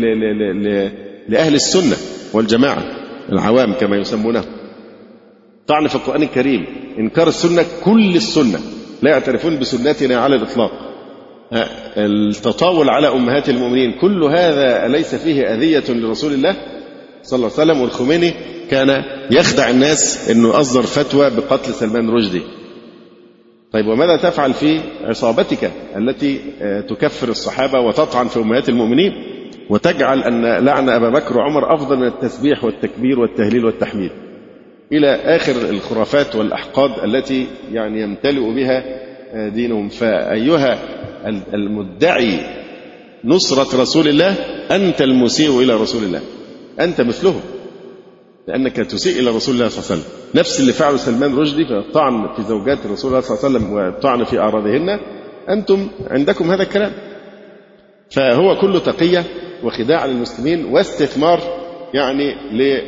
لأهل السنة والجماعة العوام كما يسمونه، طعن في القرآن الكريم، إنكار السنة، كل السنة لا يعترفون بسنتنا على الإطلاق، التطاول على أمهات المؤمنين، كل هذا أليس فيه أذية لرسول الله صلى الله عليه وسلم؟ والخميني كان يخدع الناس أنه أصدر فتوى بقتل سلمان رشدي. طيب وماذا تفعل في عصابتك التي تكفر الصحابة وتطعن في أمهات المؤمنين وتجعل أن لعن أبا بكر وعمر أفضل من التسبيح والتكبير والتهليل والتحميد إلى آخر الخرافات والأحقاد التي يعني يمتلئ بها دينهم؟ فأيها المدعي نصرة رسول الله، أنت المسيء إلى رسول الله، أنت مثله، لأنك تسيء إلى رسول الله صلى الله عليه وسلم. نفس اللي فعله سلمان رشدي فالطعن في زوجات رسول الله صلى الله عليه وسلم والطعن في أعراضهن، أنتم عندكم هذا الكلام. فهو كله تقية وخداع للمسلمين واستثمار يعني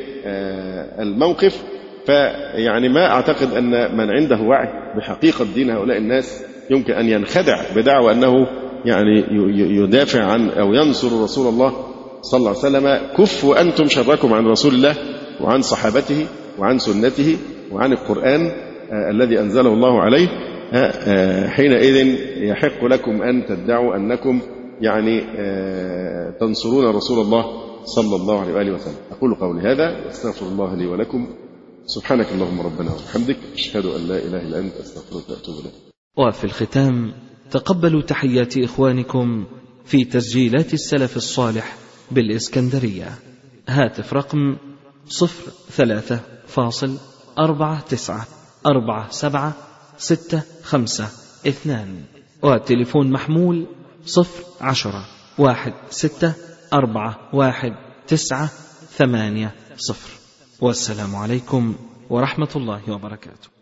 للموقف. فيعني ما أعتقد أن من عنده وعي بحقيقة دين هؤلاء الناس يمكن أن ينخدع بدعوى أنه يعني يدافع عن أو ينصر رسول الله صلى الله عليه وسلم. كفوا أنتم شركم عن رسول الله وعن صحابته وعن سنته وعن القرآن الذي أنزله الله عليه. حينئذ يحق لكم أن تدعوا أنكم يعني تنصرون رسول الله صلى الله عليه وآله وسلم. أقول قولي هذا واستغفر الله لي ولكم. سبحانك اللهم ربنا وبحمدك، أشهد أن لا إله إلا أنت، أستغفرك وأتوب إليك. وفي الختام تقبلوا تحيات إخوانكم في تسجيلات السلف الصالح بالإسكندرية. هاتف رقم 03-494765-2، والتليفون محمول 010-16-41-980. والسلام عليكم ورحمة الله وبركاته.